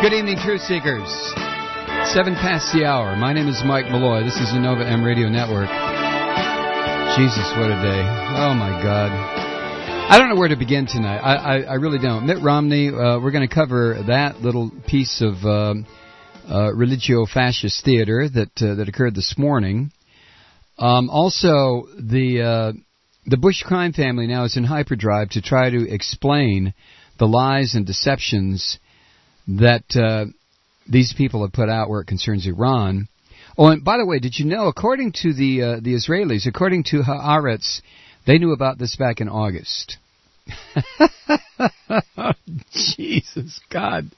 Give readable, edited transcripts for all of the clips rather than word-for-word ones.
Good evening, Truth Seekers. 7 past the hour. My name is Mike Malloy. This is the Nova M Radio Network. Jesus, what a day. Oh, my God. I don't know where to begin tonight. I really don't. Mitt Romney, we're going to cover that little piece of religio-fascist theater that occurred this morning. Also, the Bush crime family now is in hyperdrive to try to explain the lies and deceptions that these people have put out where it concerns Iran. Oh, and by the way, did you know, according to the Israelis, according to Haaretz, they knew about this back in August. Jesus, God.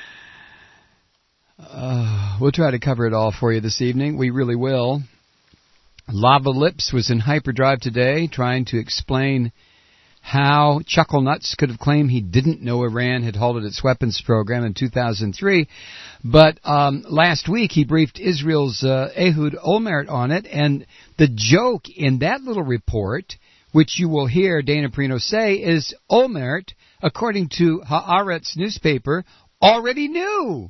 We'll try to cover it all for you this evening. We really will. Lava Lips was in hyperdrive today trying to explain how Chuckle Nuts could have claimed he didn't know Iran had halted its weapons program in 2003. But last week he briefed Israel's Ehud Olmert on it, and the joke in that little report, which you will hear Dana Perino say, is Olmert, according to Haaretz newspaper, already knew.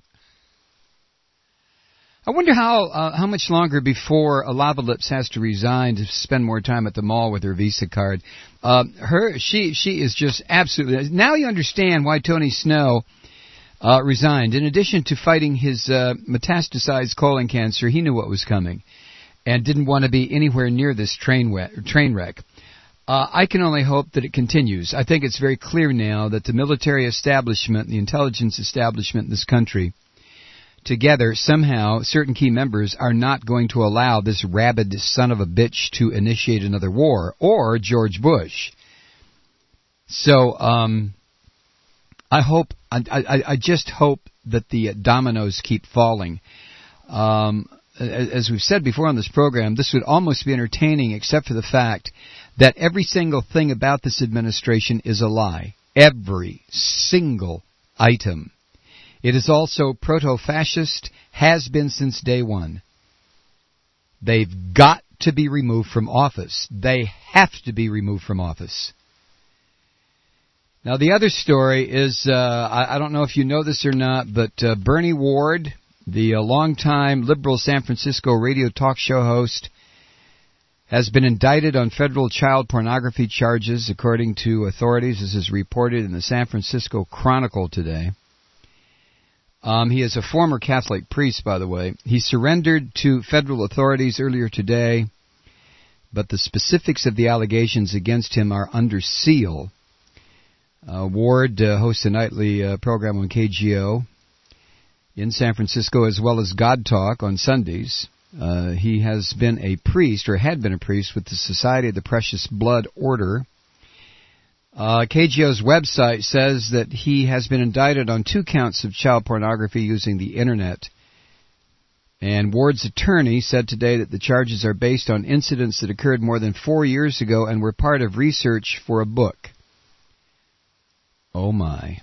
I wonder how much longer before Lava Lips has to resign to spend more time at the mall with her Visa card. She is just absolutely... Now you understand why Tony Snow resigned. In addition to fighting his metastasized colon cancer, he knew what was coming and didn't want to be anywhere near this train wreck. I can only hope that it continues. I think it's very clear now that the military establishment, the intelligence establishment in this country, together, somehow, certain key members are not going to allow this rabid son of a bitch to initiate another war, or George Bush. So, I just hope that the dominoes keep falling. As we've said before on this program, this would almost be entertaining except for the fact that every single thing about this administration is a lie. Every single item. It is also proto-fascist, has been since day one. They've got to be removed from office. They have to be removed from office. Now, the other story is, I don't know if you know this or not, but Bernie Ward, the longtime liberal San Francisco radio talk show host, has been indicted on federal child pornography charges, according to authorities. This is reported in the San Francisco Chronicle today. He is a former Catholic priest, by the way. He surrendered to federal authorities earlier today, but the specifics of the allegations against him are under seal. Ward hosts a nightly program on KGO in San Francisco, as well as God Talk on Sundays. He has been a priest, or had been a priest, with the Society of the Precious Blood Order. KGO's website says that he has been indicted on 2 counts of child pornography using the Internet. And Ward's attorney said today that the charges are based on incidents that occurred more than 4 years ago and were part of research for a book. Oh, my.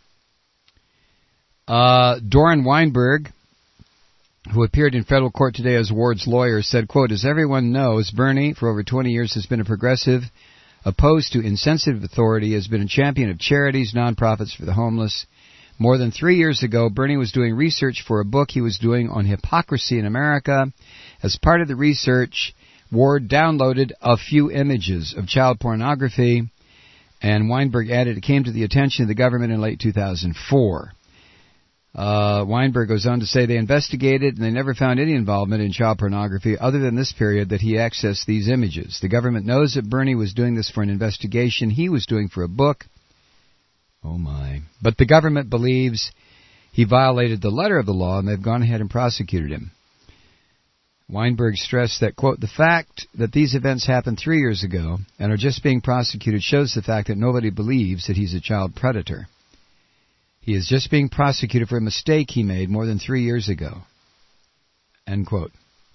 Doran Weinberg, who appeared in federal court today as Ward's lawyer, said, quote, "As everyone knows, Bernie, for over 20 years, has been a progressive, opposed to insensitive authority, has been a champion of charities, nonprofits for the homeless. More than 3 years ago, Bernie was doing research for a book he was doing on hypocrisy in America. As part of the research, Ward downloaded a few images of child pornography, and Weinberg added it came to the attention of the government in late 2004. Weinberg goes on to say they investigated and they never found any involvement in child pornography other than this period that he accessed these images. The government knows that Bernie was doing this for an investigation he was doing for a book. Oh, my. But the government believes he violated the letter of the law, and they've gone ahead and prosecuted him. Weinberg stressed that, quote, "The fact that these events happened 3 years ago and are just being prosecuted shows the fact that nobody believes that he's a child predator. He is just being prosecuted for a mistake he made more than 3 years ago." End quote.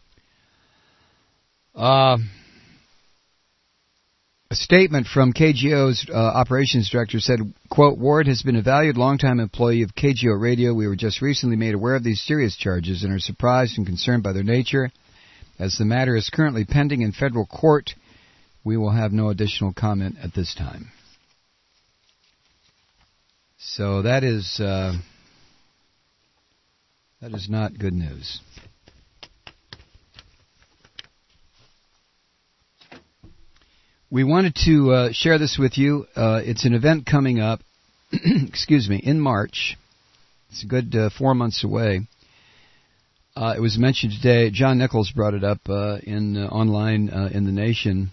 A statement from KGO's operations director said, quote, "Ward has been a valued long-time employee of KGO Radio. We were just recently made aware of these serious charges and are surprised and concerned by their nature. As the matter is currently pending in federal court, we will have no additional comment at this time." So that is That is not good news. We wanted to share this with you. It's an event coming up, in March. It's a good 4 months away. It was mentioned today. John Nichols brought it up online in the Nation.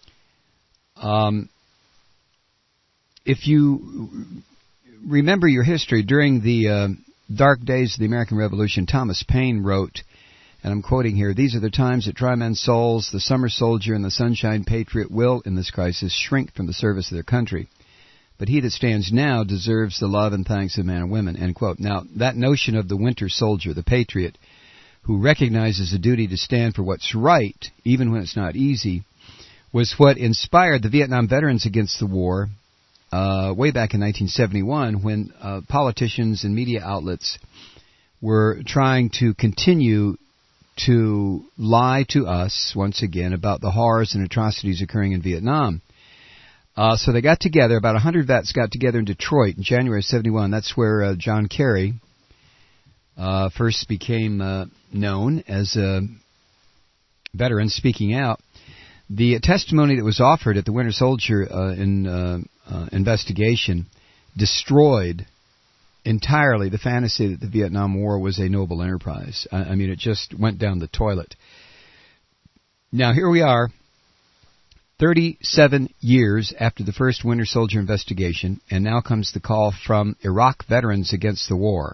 If you remember your history, during the dark days of the American Revolution, Thomas Paine wrote, and I'm quoting here, "These are the times that try men's souls. The summer soldier and the sunshine patriot will, in this crisis, shrink from the service of their country. But he that stands now deserves the love and thanks of men and women." End quote. Now, that notion of the winter soldier, the patriot, who recognizes the duty to stand for what's right, even when it's not easy, was what inspired the Vietnam veterans against the war way back in 1971, when politicians and media outlets were trying to continue to lie to us, once again, about the horrors and atrocities occurring in Vietnam. So they got together, about 100 vets got together in Detroit in January of 71. That's where John Kerry first became known as a veteran speaking out. The testimony that was offered at the Winter Soldier investigation destroyed entirely the fantasy that the Vietnam War was a noble enterprise. I mean, it just went down the toilet. Now, here we are, 37 years after the first Winter Soldier investigation, and now comes the call from Iraq Veterans Against the War.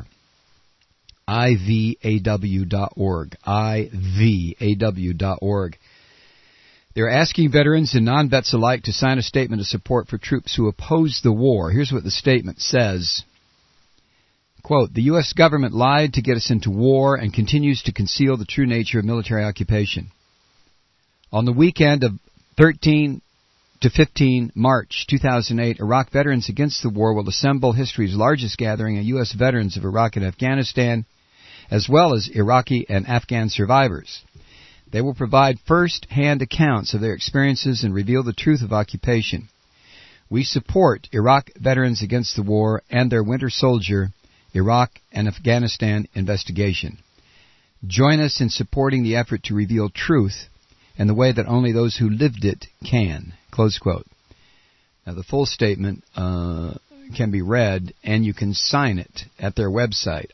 IVAW.org. IVAW.org. They're asking veterans and non-vets alike to sign a statement of support for troops who oppose the war. Here's what the statement says. Quote, "The U.S. government lied to get us into war and continues to conceal the true nature of military occupation. On the weekend of 13 to 15 March 2008, Iraq Veterans Against the War will assemble history's largest gathering of U.S. veterans of Iraq and Afghanistan, as well as Iraqi and Afghan survivors. They will provide first-hand accounts of their experiences and reveal the truth of occupation. We support Iraq Veterans Against the War and their Winter Soldier, Iraq and Afghanistan investigation. Join us in supporting the effort to reveal truth in the way that only those who lived it can." Close quote. Now, the full statement can be read, and you can sign it at their website,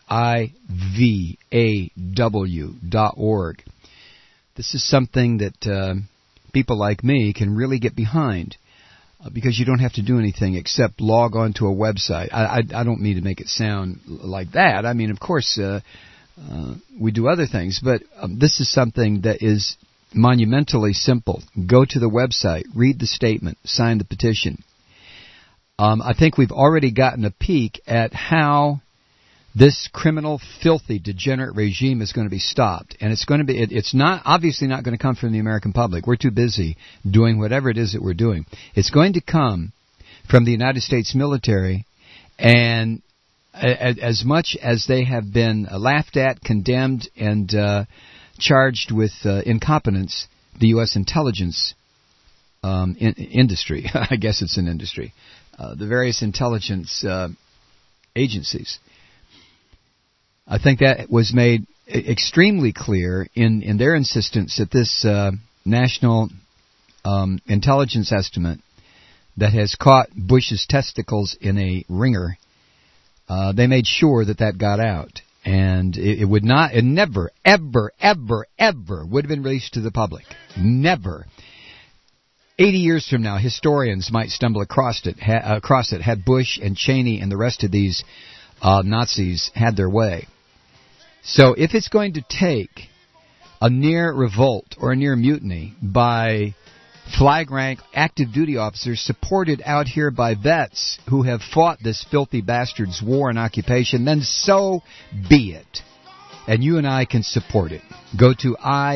IVAW.org. This is something that people like me can really get behind, because you don't have to do anything except log on to a website. I don't mean to make it sound like that. I mean, of course, we do other things, but this is something that is monumentally simple. Go to the website, read the statement, sign the petition. I think we've already gotten a peek at how this criminal, filthy, degenerate regime is going to be stopped. And it's not, obviously not going to come from the American public. We're too busy doing whatever it is that we're doing. It's going to come from the United States military, and as much as they have been laughed at, condemned, and charged with incompetence, the U.S. intelligence industry, I guess it's an industry, the various intelligence agencies. I think that was made extremely clear in their insistence that this national intelligence estimate that has caught Bush's testicles in a wringer, they made sure that got out. And it would not, it never, ever, ever, ever would have been released to the public. Never. 80 years from now, historians might stumble across it had Bush and Cheney and the rest of these Nazis had their way. So if it's going to take a near revolt or a near mutiny by flag rank active duty officers supported out here by vets who have fought this filthy bastard's war and occupation, then so be it. And you and I can support it. Go to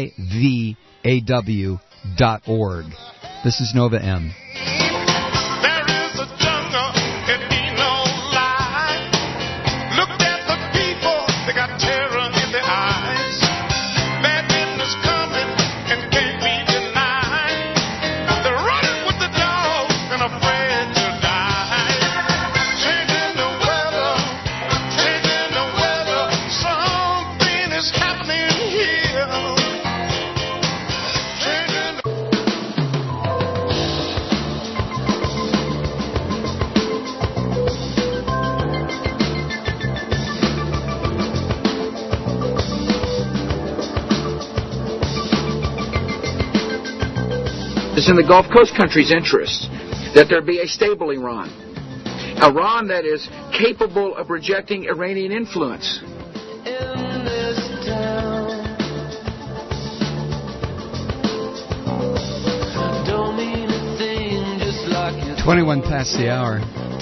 IVAW.org. This is Nova M. It's in the Gulf Coast countries' interests that there be a stable Iran. Iran that is capable of rejecting Iranian influence. 21 past the hour.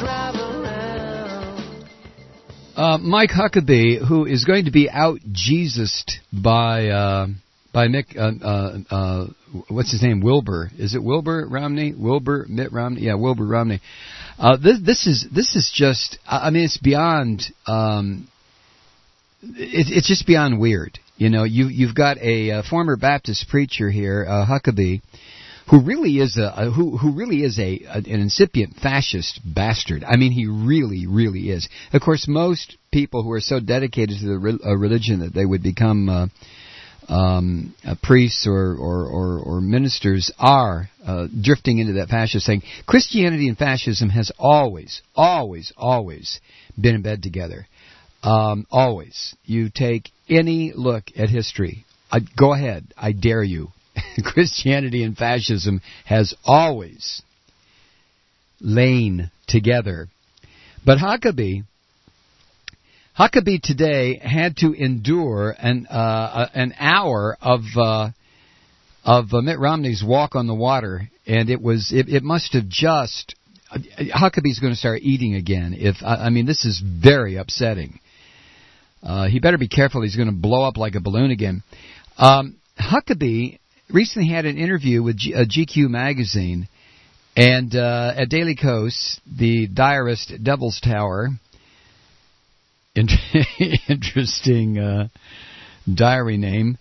Mike Huckabee, who is going to be out-Jesused by Mick, what's his name, Wilbur. Is it Wilbur Romney? Mitt Romney? Yeah, Wilbur Romney. This is just, I mean, it's beyond, it's just beyond weird. You know, you've got a former Baptist preacher here, Huckabee, who really is an incipient fascist bastard. I mean, he really is. Of course, most people who are so dedicated to the religion that they would become priests or ministers are drifting into that fascist thing. Christianity and fascism has always been in bed together. Always. You take any look at history. Go ahead. I dare you. Christianity and fascism has always lain together. But Huckabee today had to endure an hour of Mitt Romney's walk on the water, and it must have just, Huckabee's going to start eating again. I mean, this is very upsetting. He better be careful. He's going to blow up like a balloon again. Huckabee recently had an interview with GQ magazine, and at Daily Kos, the diarist Devil's Tower, interesting diary name,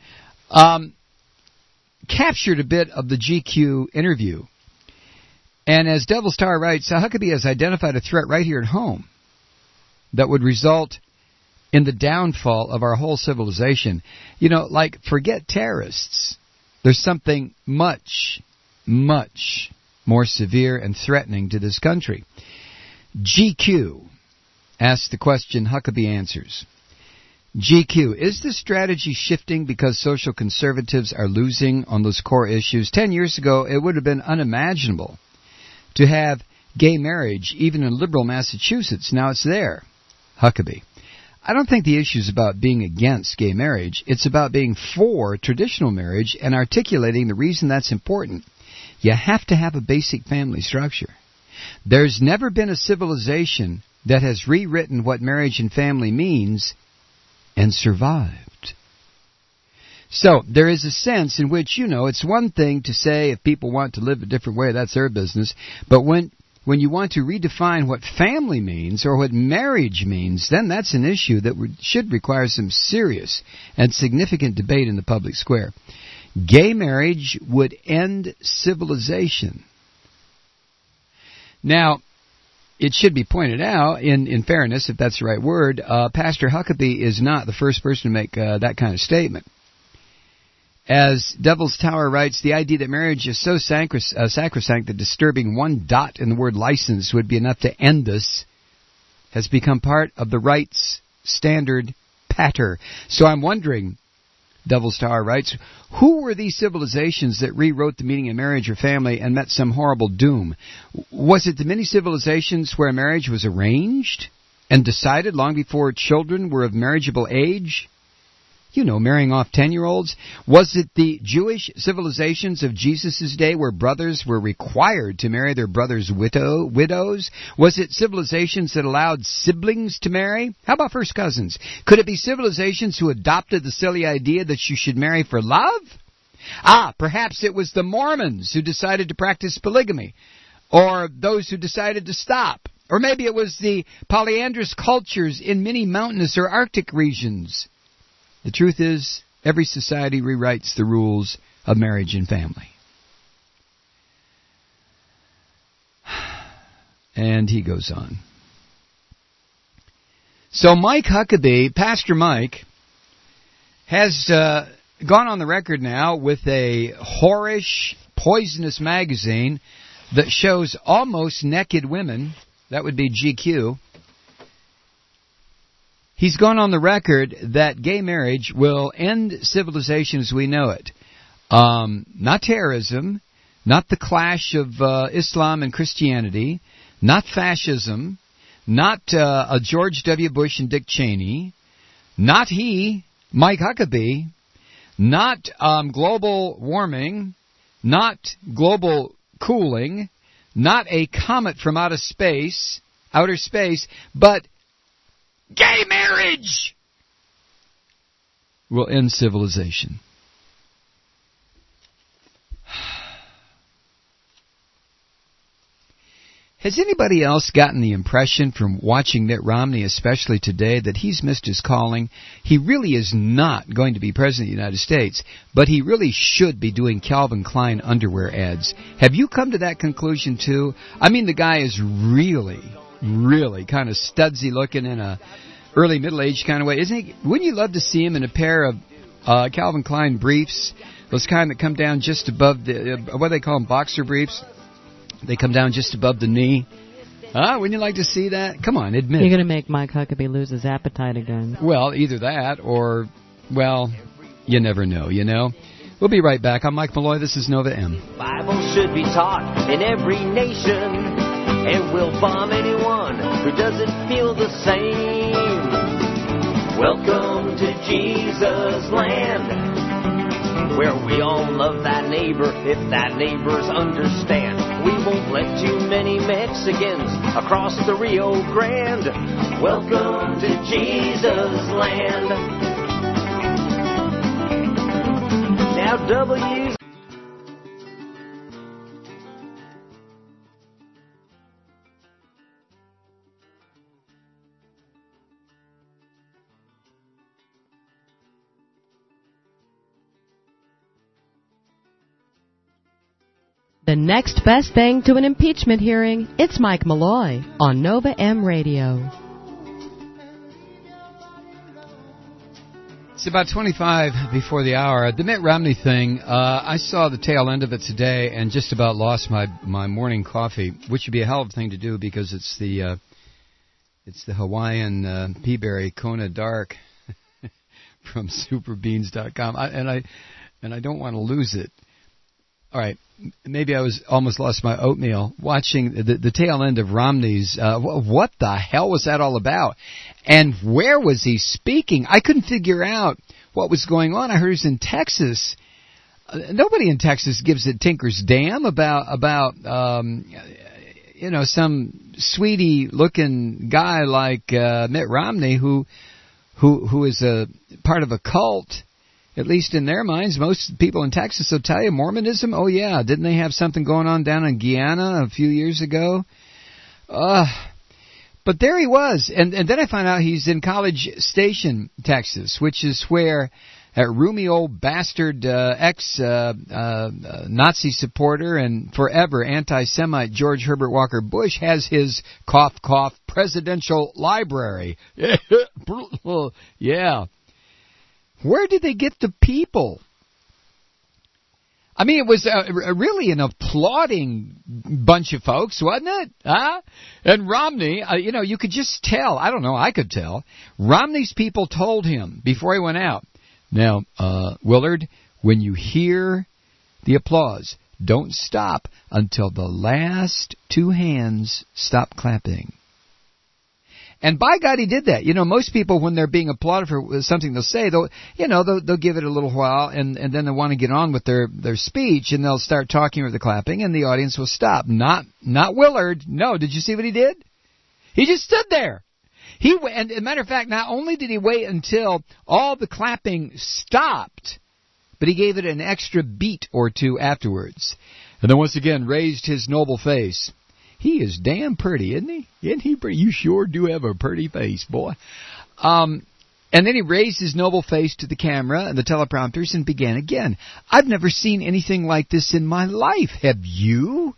captured a bit of the GQ interview. And as Devil's Tower writes, Huckabee has identified a threat right here at home that would result in the downfall of our whole civilization. You know, like, forget terrorists. There's something much, much more severe and threatening to this country. GQ asks the question, Huckabee answers. GQ, is the strategy shifting because social conservatives are losing on those core issues? 10 years ago, it would have been unimaginable to have gay marriage, even in liberal Massachusetts. Now it's there. Huckabee, I don't think the issue is about being against gay marriage. It's about being for traditional marriage and articulating the reason that's important. You have to have a basic family structure. There's never been a civilization that has rewritten what marriage and family means and survived. So there is a sense in which, you know, it's one thing to say if people want to live a different way, that's their business. But when you want to redefine what family means or what marriage means, then that's an issue that should require some serious and significant debate in the public square. Gay marriage would end civilization. Now, it should be pointed out, in fairness, if that's the right word, Pastor Huckabee is not the first person to make that kind of statement. As Devil's Tower writes, the idea that marriage is so sacrosanct that disturbing one dot in the word license would be enough to end us has become part of the right's standard patter. So I'm wondering, Devil's Tower writes, who were these civilizations that rewrote the meaning of marriage or family and met some horrible doom? Was it the many civilizations where marriage was arranged and decided long before children were of marriageable age? You know, marrying off 10-year-olds? Was it the Jewish civilizations of Jesus' day where brothers were required to marry their brothers' widows? Was it civilizations that allowed siblings to marry? How about first cousins? Could it be civilizations who adopted the silly idea that you should marry for love? Perhaps it was the Mormons who decided to practice polygamy, or those who decided to stop. Or maybe it was the polyandrous cultures in many mountainous or Arctic regions. The truth is, every society rewrites the rules of marriage and family. And he goes on. So Mike Huckabee, Pastor Mike, has gone on the record now with a whorish, poisonous magazine that shows almost naked women. That would be GQ. He's gone on the record that gay marriage will end civilization as we know it. Not terrorism, not the clash of Islam and Christianity, not fascism, not George W. Bush and Dick Cheney, not Mike Huckabee, not global warming, not global cooling, not a comet from outer space, but gay marriage will end civilization. Has anybody else gotten the impression from watching Mitt Romney, especially today, that he's missed his calling? He really is not going to be president of the United States, but he really should be doing Calvin Klein underwear ads. Have you come to that conclusion too? I mean, the guy is really kind of studsy looking in a early middle-aged kind of way, isn't he? Wouldn't you love to see him in a pair of Calvin Klein briefs, those kind that come down just above the, what do they call them, boxer briefs? They come down just above the knee. Wouldn't you like to see that? Come on, admit it. You're going to make Mike Huckabee lose his appetite again. Well, either that or, well, you never know, you know. We'll be right back. I'm Mike Malloy. This is Nova M. Bible should be taught in every nation, and we'll bomb anyone who doesn't feel the same. Welcome to Jesus' land, where we all love thy neighbor if thy neighbors understand. We won't let too many Mexicans across the Rio Grande. Welcome to Jesus' land. Now W's. The next best thing to an impeachment hearing, it's Mike Malloy on Nova M Radio. It's about 25 before the hour. The Mitt Romney thing, I saw the tail end of it today and just about lost my morning coffee, which would be a hell of a thing to do because it's the Hawaiian peaberry Kona Dark from superbeans.com, and I don't want to lose it. All right, maybe I almost lost my oatmeal watching the tail end of Romney's. What the hell was that all about? And where was he speaking? I couldn't figure out what was going on. I heard he was in Texas. Nobody in Texas gives a tinker's damn about some sweetie-looking guy like Mitt Romney who is a part of a cult. At least in their minds, most people in Texas will tell you, Mormonism, oh yeah, didn't they have something going on down in Guyana a few years ago? But there he was, and then I found out he's in College Station, Texas, which is where that roomy old bastard ex-Nazi supporter and forever anti-Semite George Herbert Walker Bush has his cough cough presidential library. Yeah. Where did they get the people? I mean, it was really an applauding bunch of folks, wasn't it? Huh? And Romney, you could just tell. I don't know, I could tell. Romney's people told him before he went out, now, Willard, when you hear the applause, don't stop until the last two hands stop clapping. And by God, he did that. Most people, when they're being applauded for something they'll say, they'll give it a little while, and then they want to get on with their speech, and they'll start talking or the clapping, and the audience will stop. Not Willard. No, did you see what he did? He just stood there. And as a matter of fact, not only did he wait until all the clapping stopped, but he gave it an extra beat or two afterwards. And then once again raised his noble face. He is damn pretty, isn't he? Isn't he pretty? You sure do have a pretty face, boy. And then he raised his noble face to the camera and the teleprompters and began again. I've never seen anything like this in my life. Have you?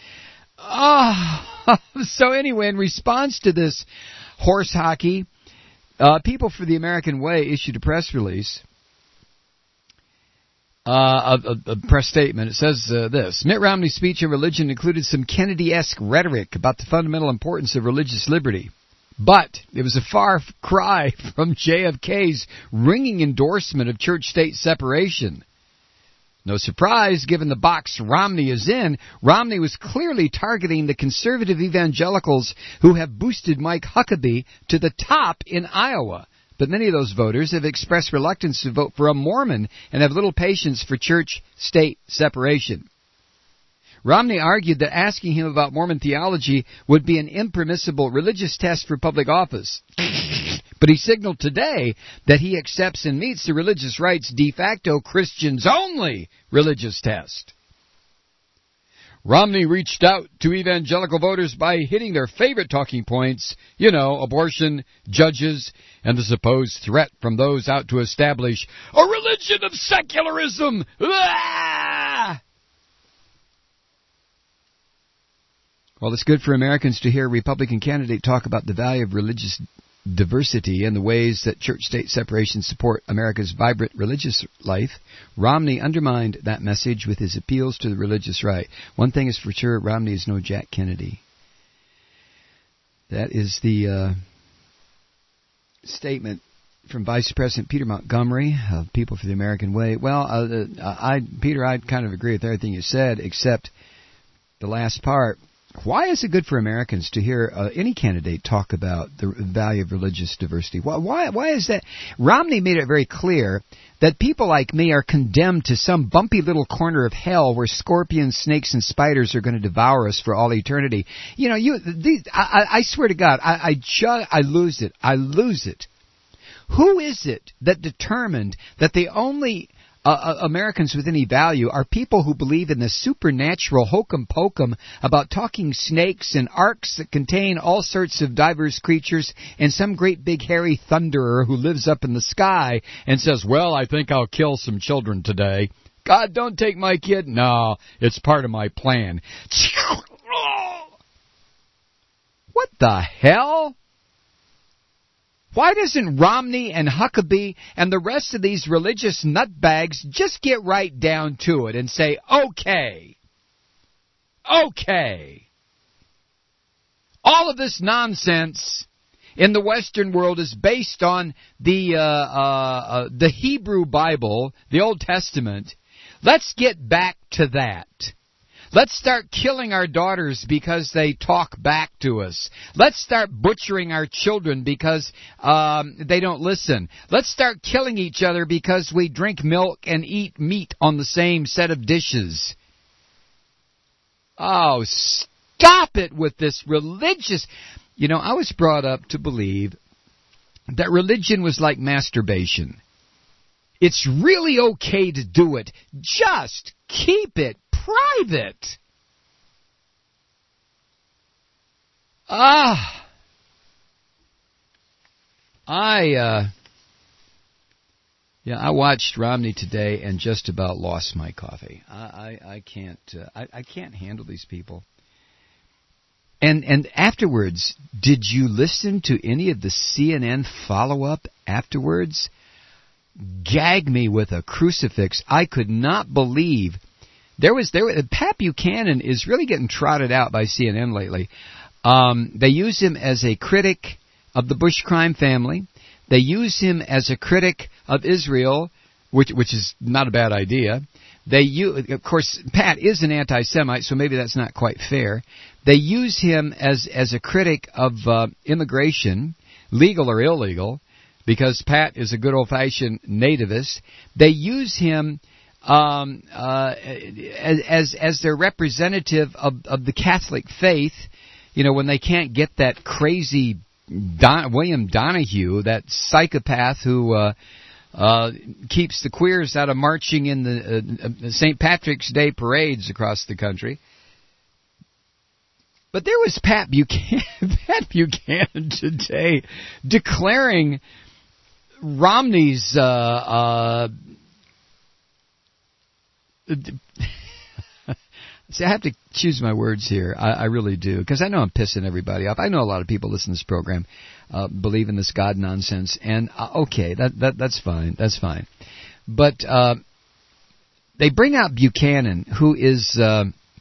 So anyway, in response to this horse hockey, People for the American Way issued a press release. A press statement. It says this: Mitt Romney's speech on religion included some Kennedy-esque rhetoric about the fundamental importance of religious liberty. But it was a far cry from JFK's ringing endorsement of church-state separation. No surprise, given the box Romney is in. Romney was clearly targeting the conservative evangelicals who have boosted Mike Huckabee to the top in Iowa. But many of those voters have expressed reluctance to vote for a Mormon and have little patience for church-state separation. Romney argued that asking him about Mormon theology would be an impermissible religious test for public office. But he signaled today that he accepts and meets the religious right's de facto Christians-only religious test. Romney reached out to evangelical voters by hitting their favorite talking points, abortion, judges, and the supposed threat from those out to establish a religion of secularism. Ah! Well, it's good for Americans to hear a Republican candidate talk about the value of religious diversity and the ways that church-state separation support America's vibrant religious life. Romney undermined that message with his appeals to the religious right. One thing is for sure, Romney is no Jack Kennedy. That is the statement from Vice President Peter Montgomery of People for the American Way. Well, Peter, I kind of agree with everything you said, except the last part. Why is it good for Americans to hear any candidate talk about the value of religious diversity? Why is that? Romney made it very clear that people like me are condemned to some bumpy little corner of hell where scorpions, snakes, and spiders are going to devour us for all eternity. I swear to God, I lose it. I lose it. Who is it that determined that the only Americans with any value are people who believe in the supernatural hokum-pokum about talking snakes and arks that contain all sorts of diverse creatures and some great big hairy thunderer who lives up in the sky and says, well, I think I'll kill some children today. God, don't take my kid. No, it's part of my plan. What the hell? Why doesn't Romney and Huckabee and the rest of these religious nutbags just get right down to it and say, okay, all of this nonsense in the Western world is based on the Hebrew Bible, the Old Testament. Let's get back to that. Let's start killing our daughters because they talk back to us. Let's start butchering our children because they don't listen. Let's start killing each other because we drink milk and eat meat on the same set of dishes. Oh, stop it with this religious... I was brought up to believe that religion was like masturbation. It's really okay to do it. Just keep it private. I watched Romney today and just about lost my coffee. I can't handle these people. And afterwards, did you listen to any of the CNN follow-up afterwards? Gag me with a crucifix. I could not believe Pat Buchanan is really getting trotted out by CNN lately. They use him as a critic of the Bush crime family. They use him as a critic of Israel, which is not a bad idea. Of course, Pat is an anti-Semite, so maybe that's not quite fair. They use him as a critic of immigration, legal or illegal, because Pat is a good old-fashioned nativist. They use him as their representative of the Catholic faith, when they can't get that crazy William Donahue, that psychopath who keeps the queers out of marching in the St. Patrick's Day parades across the country. But there was Pat Buchanan today declaring Romney's See, I have to choose my words here. I really do, because I know I'm pissing everybody off. I know a lot of people listen to this program believe in this God nonsense, and okay, that's fine. That's fine. But they bring out Buchanan, who is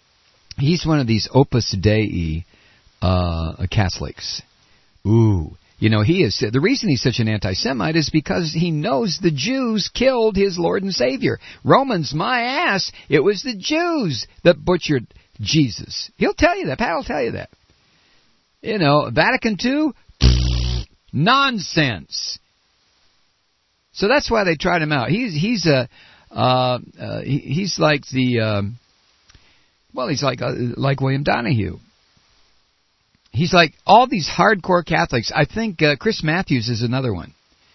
he's one of these Opus Dei Catholics. Ooh, You know, the reason he's such an anti-Semite is because he knows the Jews killed his Lord and Savior. Romans, my ass, it was the Jews that butchered Jesus. He'll tell you that. Pat will tell you that. You know, Vatican II, nonsense. So that's why they tried him out. He's like William Donahue. He's like all these hardcore Catholics. I think Chris Matthews is another one.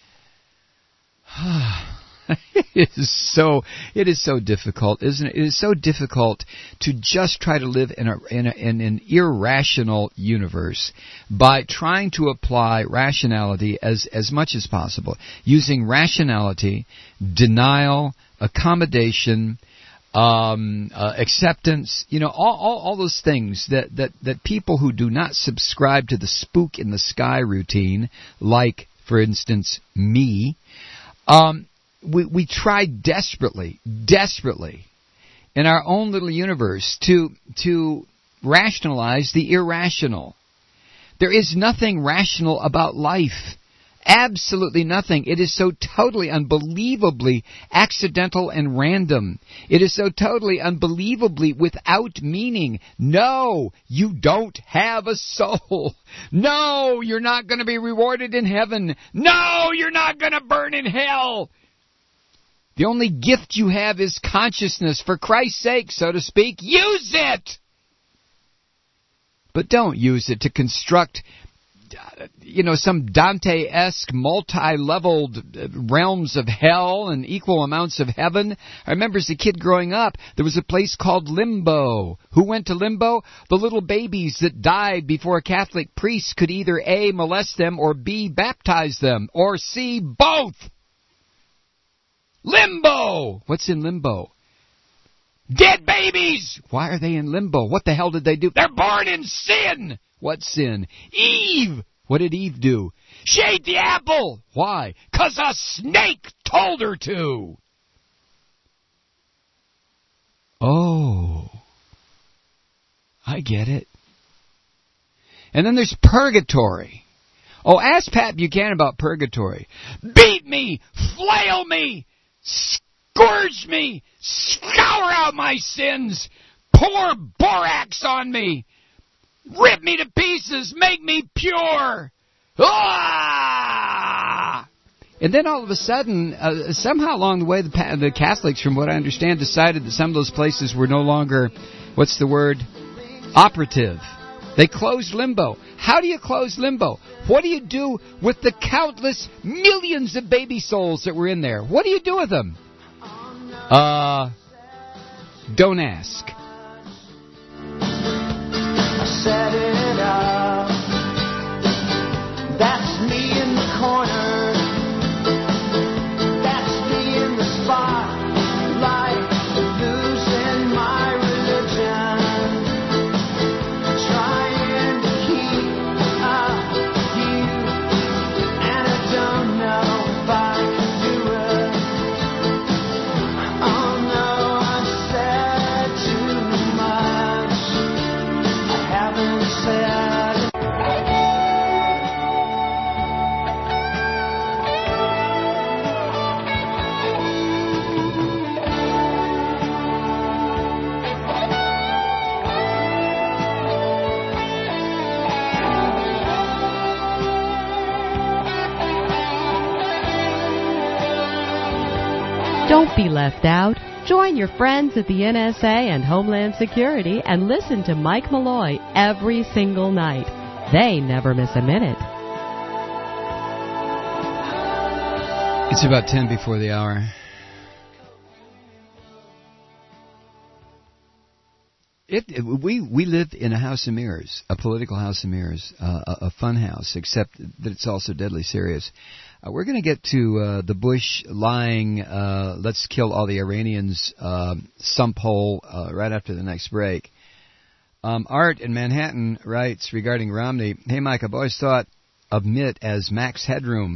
It is so difficult, isn't it? It is so difficult to just try to live in an irrational universe by trying to apply rationality as much as possible, using rationality, denial, accommodation, acceptance, you know, all those things that people who do not subscribe to the spook in the sky routine, like, for instance, me, we try desperately in our own little universe to rationalize the irrational. There is nothing rational about life. Absolutely nothing. It is so totally, unbelievably accidental and random. It is so totally, unbelievably without meaning. No, you don't have a soul. No, you're not going to be rewarded in heaven. No, you're not going to burn in hell. The only gift you have is consciousness. For Christ's sake, so to speak, use it! But don't use it to construct, you know, some Dante-esque multi-leveled realms of hell and equal amounts of heaven. I remember as a kid growing up, there was a place called Limbo. Who went to Limbo? The little babies that died before a Catholic priest could either A, molest them, or B, baptize them, or C, both. Limbo! What's in Limbo? Dead babies! Why are they in Limbo? What the hell did they do? They're born in sin! What sin? Eve! What did Eve do? She ate the apple! Why? 'Cause a snake told her to! Oh, I get it. And then there's purgatory. Oh, ask Pat Buchanan about purgatory. Beat me! Flail me! Scourge me! Scour out my sins! Pour borax on me! Rip me to pieces! Make me pure! Ah! And then all of a sudden, somehow along the way, the Catholics, from what I understand, decided that some of those places were no longer, what's the word, operative. They closed Limbo. How do you close Limbo? What do you do with the countless millions of baby souls that were in there? What do you do with them? Don't ask. I set it up. That's me in the corner. That's me in the spotlight, losing my religion, trying to keep up with you, and I don't know if I can do it. Oh no, I've said too much. I haven't said it. Don't be left out. Join your friends at the NSA and Homeland Security and listen to Mike Malloy every single night. They never miss a minute. It's about 10 before the hour. We live in a house of mirrors, a political house of mirrors, a fun house, except that it's also deadly serious. We're going to get to the Bush lying, let's kill all the Iranians sump hole right after the next break. Art in Manhattan writes regarding Romney, hey Mike, I've always thought of Mitt as Max Headroom.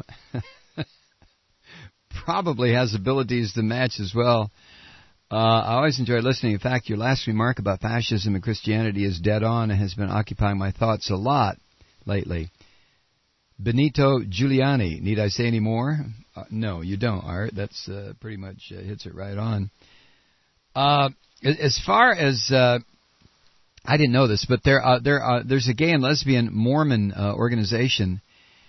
Probably has abilities to match as well. I always enjoy listening. In fact, your last remark about fascism and Christianity is dead on and has been occupying my thoughts a lot lately. Benito Giuliani. Need I say any more? No, you don't, Art. That's pretty much hits it right on. As far as I didn't know this, but there's a gay and lesbian Mormon organization.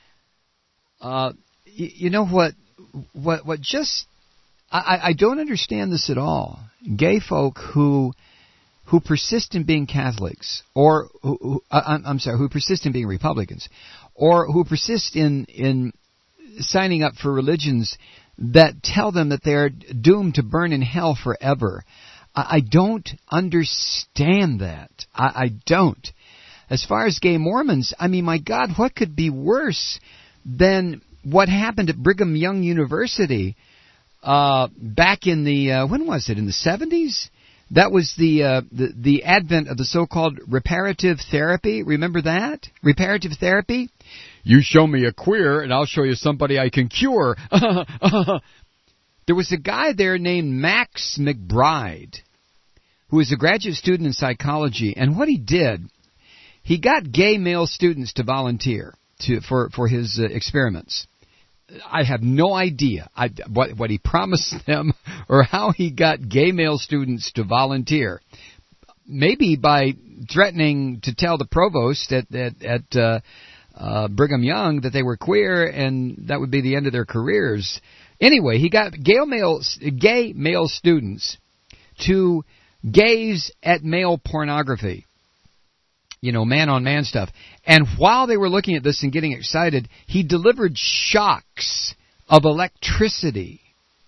You know what? What just I don't understand this at all. Gay folk who persist in being Catholics, or who persist in being Republicans, or who persist in signing up for religions that tell them that they're doomed to burn in hell forever. I don't understand that. I don't. As far as gay Mormons, I mean, my God, what could be worse than what happened at Brigham Young University back in the, when was it, in the 70s? That was the advent of the so-called reparative therapy. Remember that? Reparative therapy? You show me a queer, and I'll show you somebody I can cure. There was a guy there named Max McBride, who was a graduate student in psychology, and what he did, he got gay male students to volunteer for his experiments. I have no idea what he promised them or how he got gay male students to volunteer. Maybe by threatening to tell the provost at Brigham Young that they were queer and that would be the end of their careers. Anyway, he got gay male students to gaze at male pornography. You know, man-on-man stuff. And while they were looking at this and getting excited, he delivered shocks of electricity.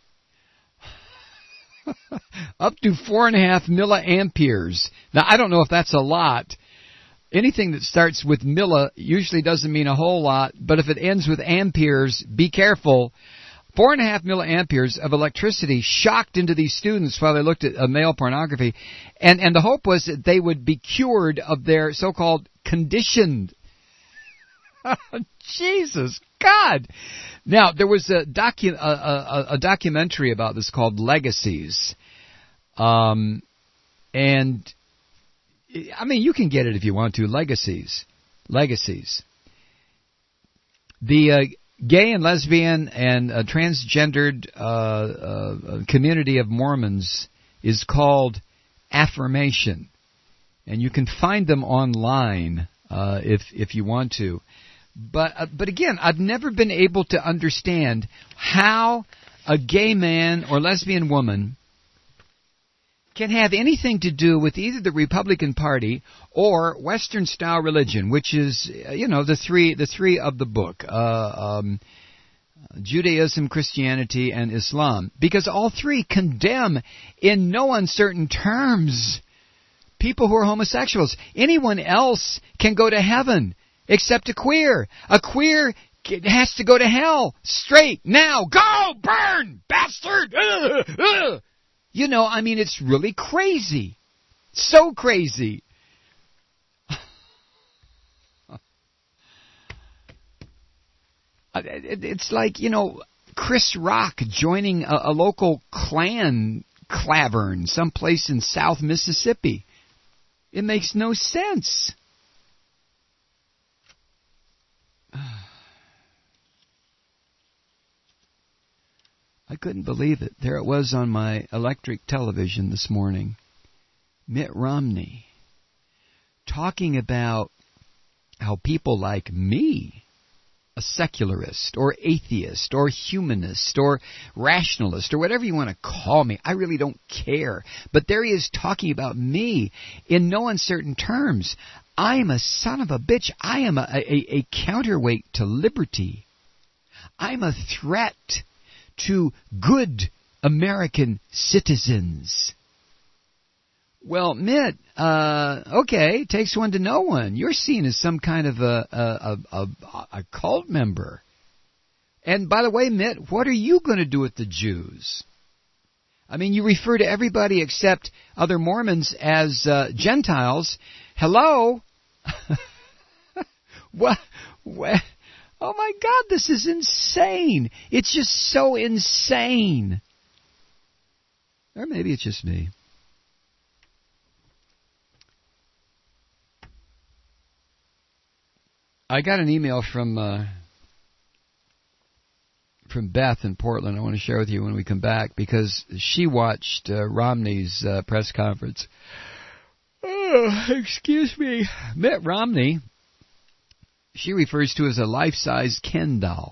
Up to 4.5 milliamperes. Now, I don't know if that's a lot. Anything that starts with milli usually doesn't mean a whole lot, but if it ends with amperes, be careful. 4.5 milliamperes of electricity shocked into these students while they looked at male pornography. And the hope was that they would be cured of their so-called conditioned. Jesus God! Now, there was a documentary about this called Legacies. And, I mean, you can get it if you want to. Legacies. The gay and lesbian and transgendered community of Mormons is called Affirmation, and you can find them online if you want to. But again, I've never been able to understand how a gay man or lesbian woman can have anything to do with either the Republican Party or Western-style religion, which is, the three of the book, Judaism, Christianity, and Islam, because all three condemn in no uncertain terms people who are homosexuals. Anyone else can go to heaven except a queer. A queer has to go to hell straight now. Go, burn, bastard! I mean, it's really crazy. So crazy. It's like, Chris Rock joining a local Klan clavern someplace in South Mississippi. It makes no sense. I couldn't believe it. There it was on my electric television this morning. Mitt Romney talking about how people like me, a secularist or atheist or humanist or rationalist or whatever you want to call me, I really don't care. But there he is talking about me in no uncertain terms. I am a son of a bitch. I am a counterweight to liberty. I'm a threat to good American citizens. Well, Mitt, okay, takes one to know one. You're seen as some kind of a cult member. And by the way, Mitt, what are you going to do with the Jews? I mean, you refer to everybody except other Mormons as Gentiles. Hello? What? Oh my God, this is insane. It's just so insane. Or maybe it's just me. I got an email from from Beth in Portland I want to share with you when we come back, because she watched Romney's press conference. Excuse me. Mitt Romney, she refers to as a life-size Ken doll.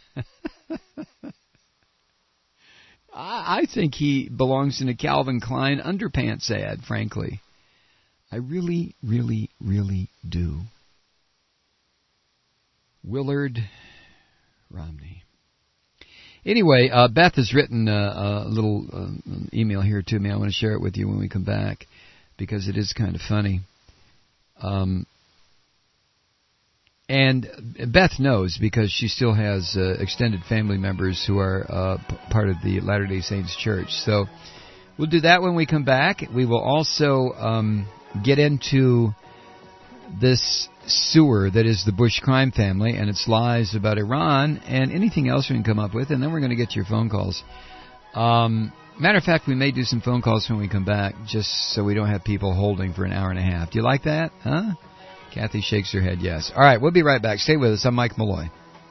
I think he belongs in a Calvin Klein underpants ad, frankly. I really, really, really do. Willard Romney. Anyway, Beth has written a little email here to me. I want to share it with you when we come back, because it is kind of funny. And Beth knows, because she still has extended family members who are part of the Latter-day Saints Church. So we'll do that when we come back. We will also get into this sewer that is the Bush crime family and its lies about Iran and anything else we can come up with. And then we're going to get to your phone calls. Matter of fact, we may do some phone calls when we come back, just so we don't have people holding for an hour and a half. Do you like that? Huh? Kathy shakes her head yes. All right, we'll be right back. Stay with us. I'm Mike Malloy.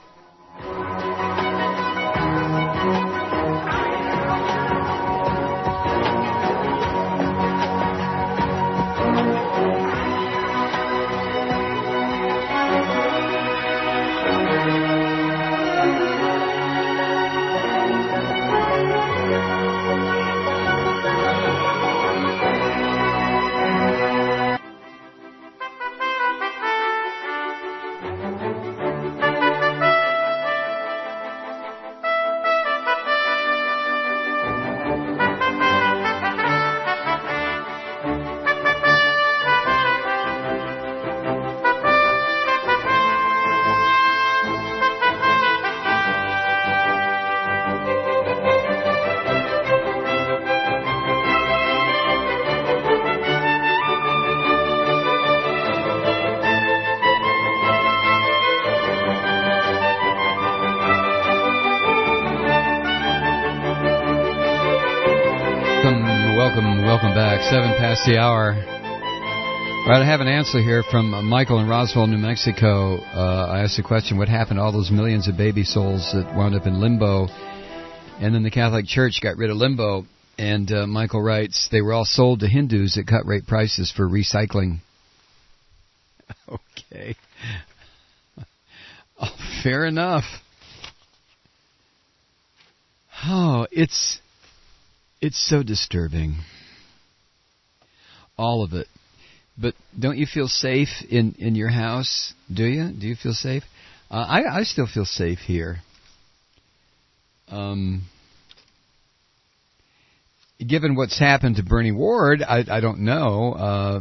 Welcome back. 7 past the hour. All right, I have an answer here from Michael in Roswell, New Mexico. I asked the question, what happened to all those millions of baby souls that wound up in limbo? And then the Catholic Church got rid of limbo. And Michael writes, they were all sold to Hindus at cut-rate prices for recycling. Okay. Oh, fair enough. Oh, it's so disturbing. All of it. But don't you feel safe in your house? Do you? Do you feel safe? I still feel safe here. Given what's happened to Bernie Ward, I don't know.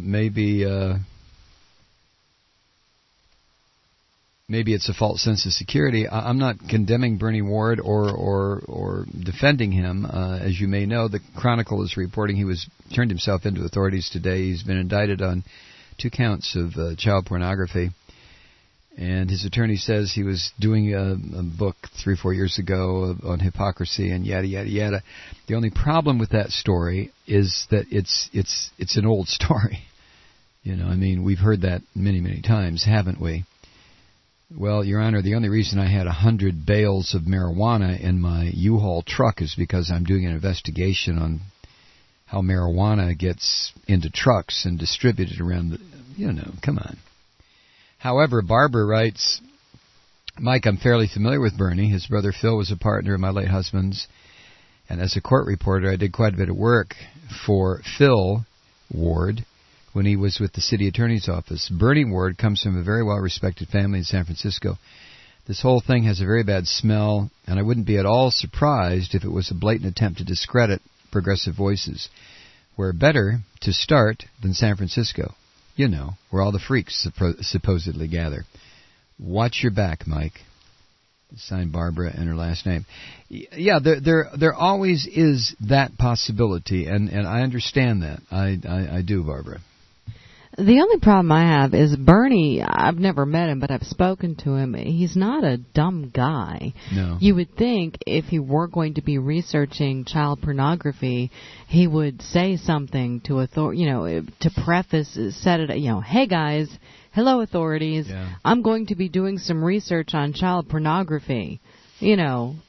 Maybe it's a false sense of security. I'm not condemning Bernie Ward or defending him. As you may know, the Chronicle is reporting he turned himself into authorities today. He's been indicted on 2 counts of child pornography. And his attorney says he was doing a book 3 or 4 years ago on hypocrisy and yada, yada, yada. The only problem with that story is that it's an old story. You know, I mean, we've heard that many, many times, haven't we? Well, Your Honor, the only reason I had 100 bales of marijuana in my U-Haul truck is because I'm doing an investigation on how marijuana gets into trucks and distributed around come on. However, Barbara writes, Mike, I'm fairly familiar with Bernie. His brother Phil was a partner of my late husband's, and as a court reporter, I did quite a bit of work for Phil Ward when he was with the city attorney's office. Bernie Ward comes from a very well-respected family in San Francisco. This whole thing has a very bad smell, and I wouldn't be at all surprised if it was a blatant attempt to discredit progressive voices. Where better to start than San Francisco, where all the freaks supposedly gather. Watch your back, Mike. Signed Barbara and her last name. Yeah, there always is that possibility, and I understand that. I do, Barbara. The only problem I have is Bernie, I've never met him, but I've spoken to him. He's not a dumb guy. No. You would think if he were going to be researching child pornography, he would say something to to preface, set it, hey guys, hello authorities, I'm going to be doing some research on child pornography.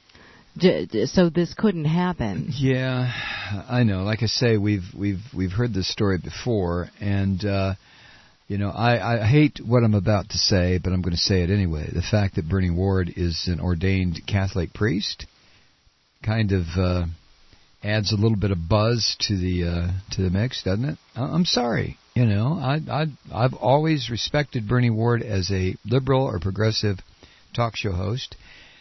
So this couldn't happen. Yeah, I know. Like I say, we've heard this story before, and I hate what I'm about to say, but I'm going to say it anyway. The fact that Bernie Ward is an ordained Catholic priest kind of adds a little bit of buzz to the mix, doesn't it? I'm sorry. I've always respected Bernie Ward as a liberal or progressive talk show host.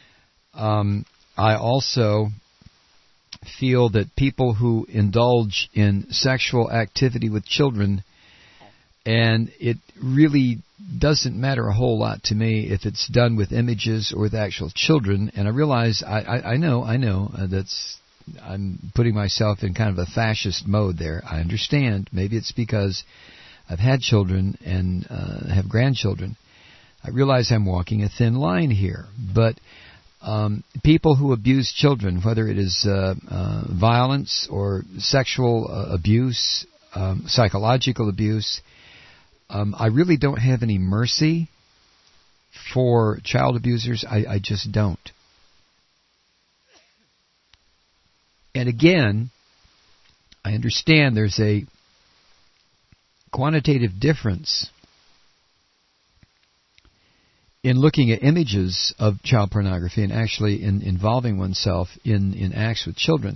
I also feel that people who indulge in sexual activity with children, and it really doesn't matter a whole lot to me if it's done with images or with actual children. And I realize I know that's I'm putting myself in kind of a fascist mode there. I understand. Maybe it's because I've had children and have grandchildren. I realize I'm walking a thin line here, but people who abuse children, whether it is violence or sexual abuse, psychological abuse, I really don't have any mercy for child abusers. I just don't. And again, I understand there's a quantitative difference in looking at images of child pornography and actually in involving oneself in acts with children.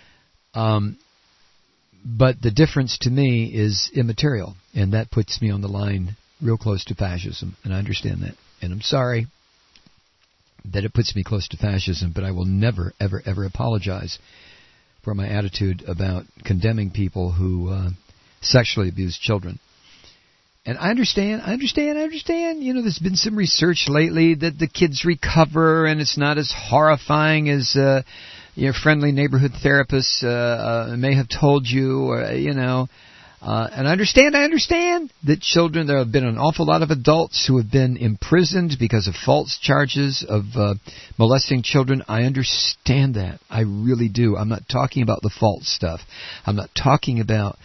But the difference to me is immaterial, and that puts me on the line real close to fascism, and I understand that. And I'm sorry that it puts me close to fascism, but I will never, ever, ever apologize for my attitude about condemning people who sexually abuse children. And I understand. There's been some research lately that the kids recover, and it's not as horrifying as your friendly neighborhood therapist may have told you, or And I understand that children. There have been an awful lot of adults who have been imprisoned because of false charges of molesting children. I understand that. I really do. I'm not talking about the false stuff. I'm not talking about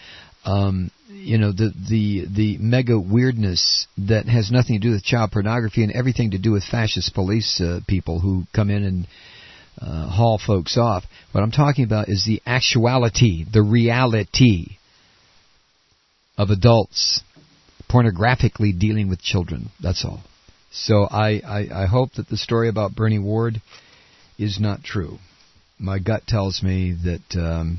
the mega weirdness that has nothing to do with child pornography and everything to do with fascist police people who come in and haul folks off. What I'm talking about is the actuality, the reality of adults pornographically dealing with children. That's all. So I hope that the story about Bernie Ward is not true. My gut tells me that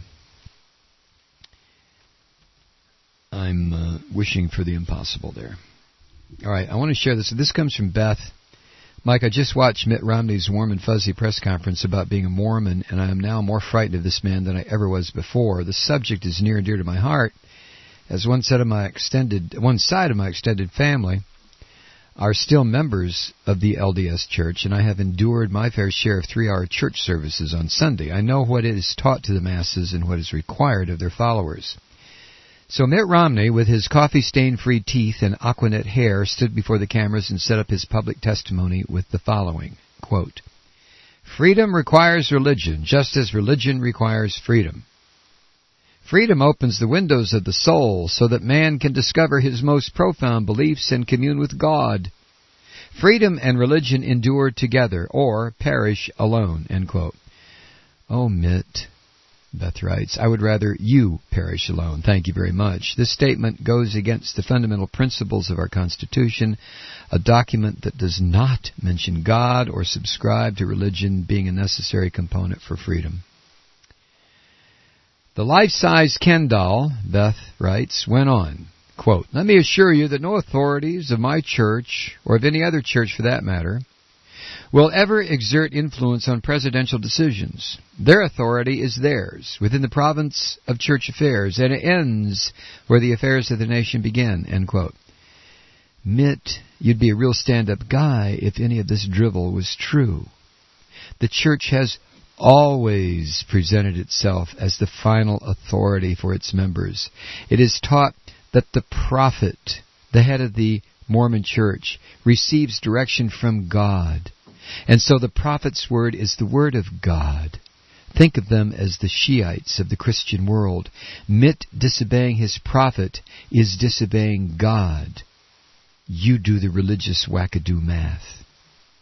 I'm wishing for the impossible there. All right, I want to share this. This comes from Beth. Mike, I just watched Mitt Romney's warm and fuzzy press conference about being a Mormon, and I am now more frightened of this man than I ever was before. The subject is near and dear to my heart, as one side of my extended family are still members of the LDS Church, and I have endured my fair share of 3-hour church services on Sunday. I know what is taught to the masses and what is required of their followers. So Mitt Romney, with his coffee-stain-free teeth and Aquanet hair, stood before the cameras and set up his public testimony with the following, quote, "Freedom requires religion, just as religion requires freedom. Freedom opens the windows of the soul so that man can discover his most profound beliefs and commune with God. Freedom and religion endure together or perish alone," end quote. Oh, Mitt, Beth writes, "I would rather you perish alone. Thank you very much. This statement goes against the fundamental principles of our Constitution, a document that does not mention God or subscribe to religion being a necessary component for freedom." The life-size Ken doll, Beth writes, went on, quote, "Let me assure you that no authorities of my church, or of any other church for that matter, will ever exert influence on presidential decisions. Their authority is theirs, within the province of church affairs, and it ends where the affairs of the nation begin," end quote. Mitt, you'd be a real stand-up guy if any of this drivel was true. The church has always presented itself as the final authority for its members. It is taught that the prophet, the head of the Mormon church, receives direction from God. And so the prophet's word is the word of God. Think of them as the Shiites of the Christian world. Mitt disobeying his prophet is disobeying God. You do the religious wackadoo math.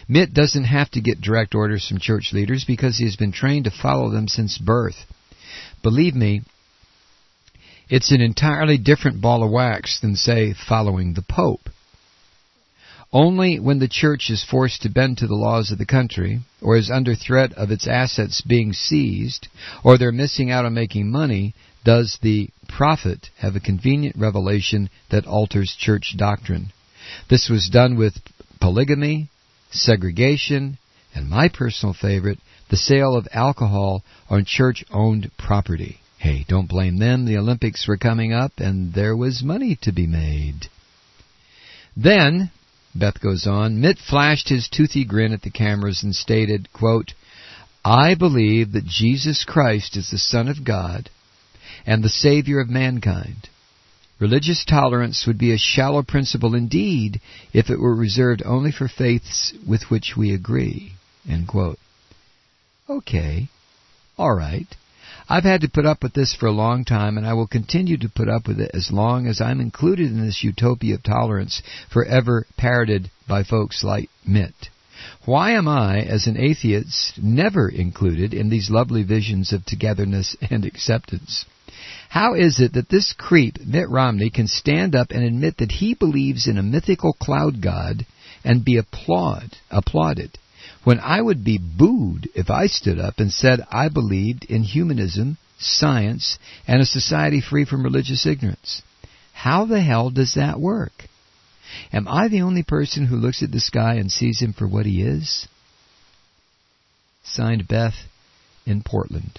Mitt doesn't have to get direct orders from church leaders because he has been trained to follow them since birth. Believe me, it's an entirely different ball of wax than, say, following the Pope. Only when the church is forced to bend to the laws of the country, or is under threat of its assets being seized, or they're missing out on making money, does the prophet have a convenient revelation that alters church doctrine. This was done with polygamy, segregation, and my personal favorite, the sale of alcohol on church-owned property. Hey, don't blame them. The Olympics were coming up, and there was money to be made. Then, Beth goes on, Mitt flashed his toothy grin at the cameras and stated, quote, I believe that Jesus Christ is the Son of God and the Savior of mankind. Religious tolerance would be a shallow principle indeed if it were reserved only for faiths with which we agree. End quote. Okay. All right. I've had to put up with this for a long time, and I will continue to put up with it as long as I'm included in this utopia of tolerance forever parroted by folks like Mitt. Why am I, as an atheist, never included in these lovely visions of togetherness and acceptance? How is it that this creep, Mitt Romney, can stand up and admit that he believes in a mythical cloud god and be applauded, when I would be booed if I stood up and said I believed in humanism, science, and a society free from religious ignorance? How the hell does that work? Am I the only person who looks at this guy and sees him for what he is? Signed, Beth in Portland.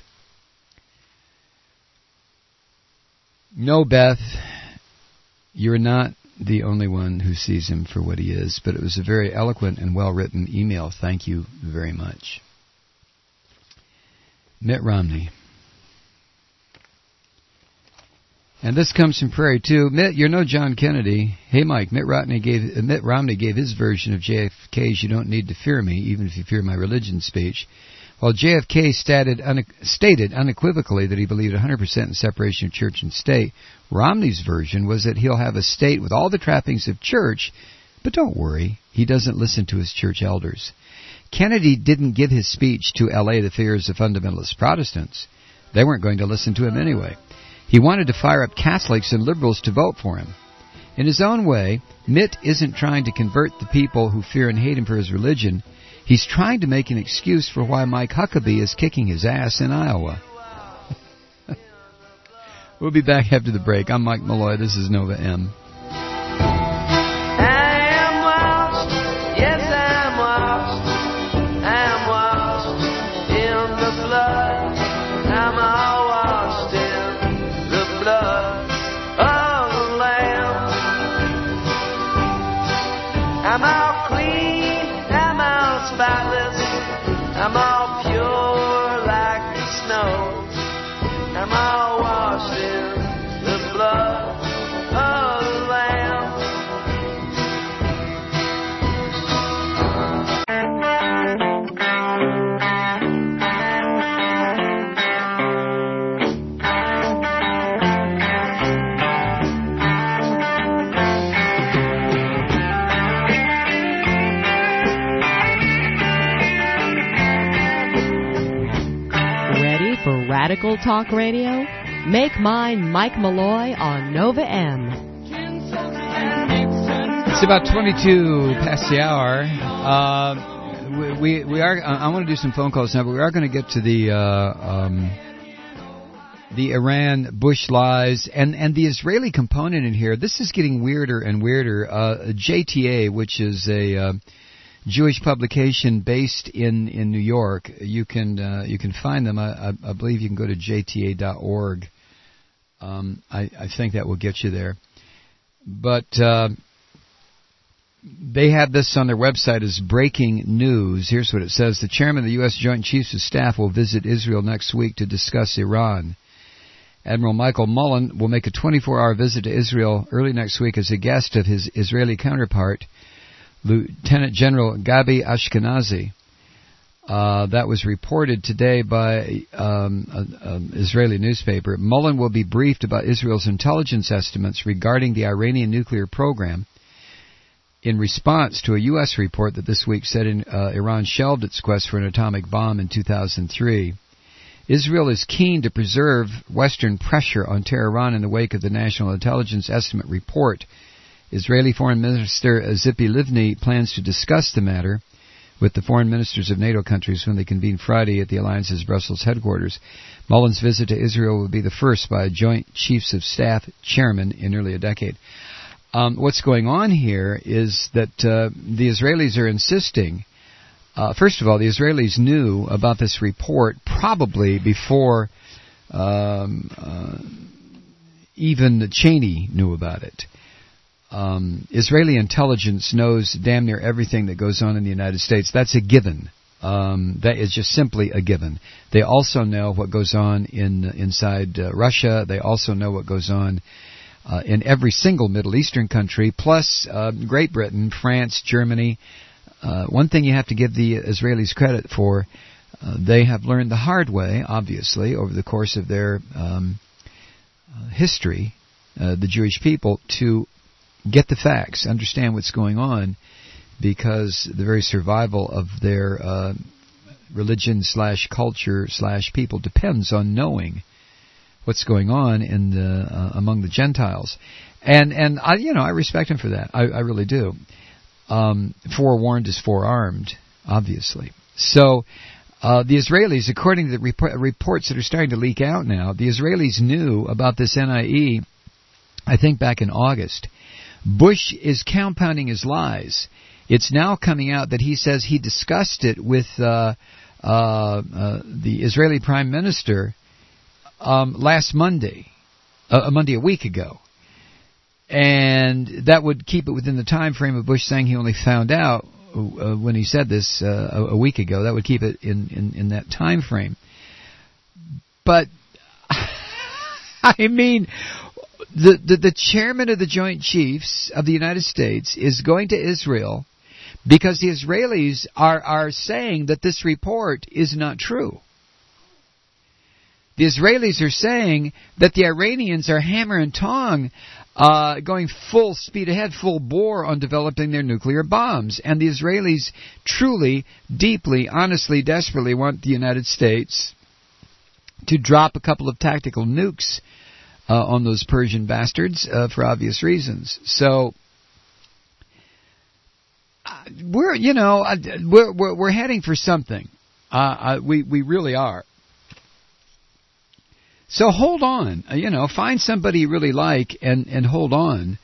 No, Beth, you're not the only one who sees him for what he is, but it was a very eloquent and well-written email. Thank you very much. Mitt Romney. And this comes from Prairie, too. Mitt, you're no John Kennedy. Hey, Mike, Mitt Romney gave his version of JFK's "You don't need to fear me, even if you fear my religion" speech. While JFK stated unequivocally that he believed 100% in separation of church and state, Romney's version was that he'll have a state with all the trappings of church, but don't worry, he doesn't listen to his church elders. Kennedy didn't give his speech to allay the fears of fundamentalist Protestants. They weren't going to listen to him anyway. He wanted to fire up Catholics and liberals to vote for him. In his own way, Mitt isn't trying to convert the people who fear and hate him for his religion. He's trying to make an excuse for why Mike Huckabee is kicking his ass in Iowa. We'll be back after the break. I'm Mike Malloy. This is Nova M. I'm all clean, I'm all spotless, I'm all pure like the snow. I'm all washed in the blood of the Lamb. For Radical Talk Radio, make mine Mike Malloy on Nova M. It's about 22 past the hour. We are. I want to do some phone calls now, but we are going to get to the Iran Bush lies and the Israeli component in here. This is getting weirder and weirder. JTA, which is a Jewish publication based in New York. You can find them. I believe you can go to jta.org. I think that will get you there. But they have this on their website as breaking news. Here's what it says. The chairman of the U.S. Joint Chiefs of Staff will visit Israel next week to discuss Iran. Admiral Michael Mullen will make a 24-hour visit to Israel early next week as a guest of his Israeli counterpart, Lieutenant General Gabi Ashkenazi. That was reported today by an Israeli newspaper. Mullen will be briefed about Israel's intelligence estimates regarding the Iranian nuclear program. in response to a U.S. report that this week said Iran shelved its quest for an atomic bomb in 2003. Israel is keen to preserve Western pressure on Tehran in the wake of the National Intelligence Estimate report. Israeli Foreign Minister Tzipi Livni plans to discuss the matter with the foreign ministers of NATO countries when they convene Friday at the alliance's Brussels headquarters. Mullen's visit to Israel will be the first by a joint Chiefs of Staff chairman in nearly a decade. What's going on here is that the Israelis are insisting. First of all, the Israelis knew about this report probably before even Cheney knew about it. Israeli intelligence knows damn near everything that goes on in the United States. That's a given. That is just simply a given. They also know what goes on inside Russia. They also know what goes on in every single Middle Eastern country, plus Great Britain, France, Germany. One thing you have to give the Israelis credit for, they have learned the hard way, obviously, over the course of their history, the Jewish people, to get the facts, understand what's going on, because the very survival of their religion/culture/people depends on knowing what's going on in the among the Gentiles. And I respect him for that. I really do. Forewarned is forearmed, obviously. So the Israelis, according to the reports that are starting to leak out now, the Israelis knew about this NIE, I think back in August. Bush is compounding his lies. It's now coming out that he says he discussed it with the Israeli Prime Minister last Monday, a week ago. And that would keep it within the time frame of Bush saying he only found out when he said this a week ago. That would keep it in that time frame. But, I mean, the chairman of the Joint Chiefs of the United States is going to Israel because the Israelis are saying that this report is not true. The Israelis are saying that the Iranians are hammer and tong going full speed ahead, full bore on developing their nuclear bombs. And the Israelis truly, deeply, honestly, desperately want the United States to drop a couple of tactical nukes on those Persian bastards for obvious reasons. So we're heading for something. We really are. So hold on, find somebody you really like and hold on,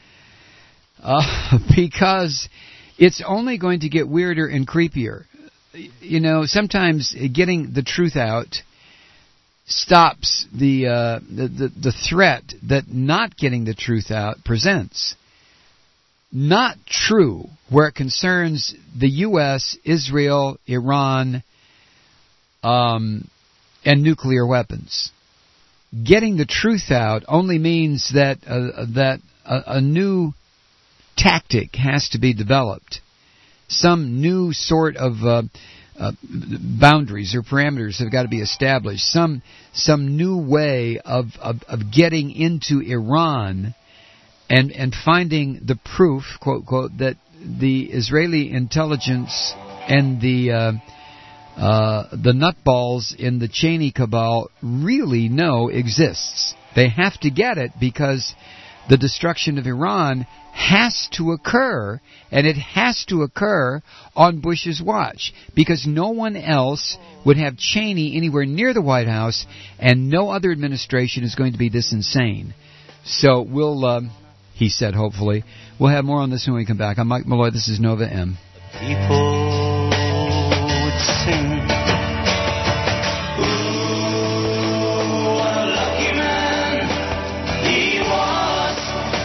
because it's only going to get weirder and creepier. Sometimes getting the truth out stops the threat that not getting the truth out presents. Not true where it concerns the U.S., Israel, Iran, and nuclear weapons. Getting the truth out only means that a new tactic has to be developed. Some new sort of boundaries or parameters have got to be established. Some new way of getting into Iran and finding the proof, quote, quote, that the Israeli intelligence and the nutballs in the Cheney cabal really know exists. They have to get it because the destruction of Iran has to occur, and it has to occur on Bush's watch, because no one else would have Cheney anywhere near the White House, and no other administration is going to be this insane. So we'll, he said, hopefully. We'll have more on this when we come back. I'm Mike Malloy. This is Nova M. People sing. Ooh, what a lucky man he was.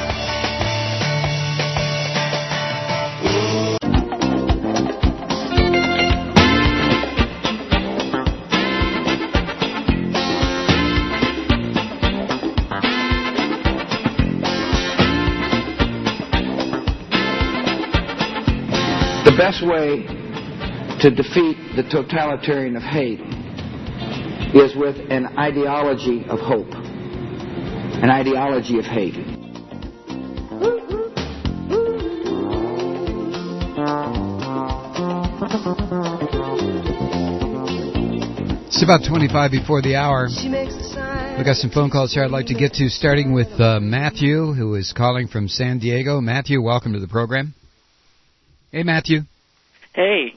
The best way to defeat the totalitarian of hate is with an ideology of hope, an ideology of hate. It's about 25 before the hour. We've got some phone calls here I'd like to get to, starting with Matthew, who is calling from San Diego. Matthew, welcome to the program. Hey, Matthew. Hey.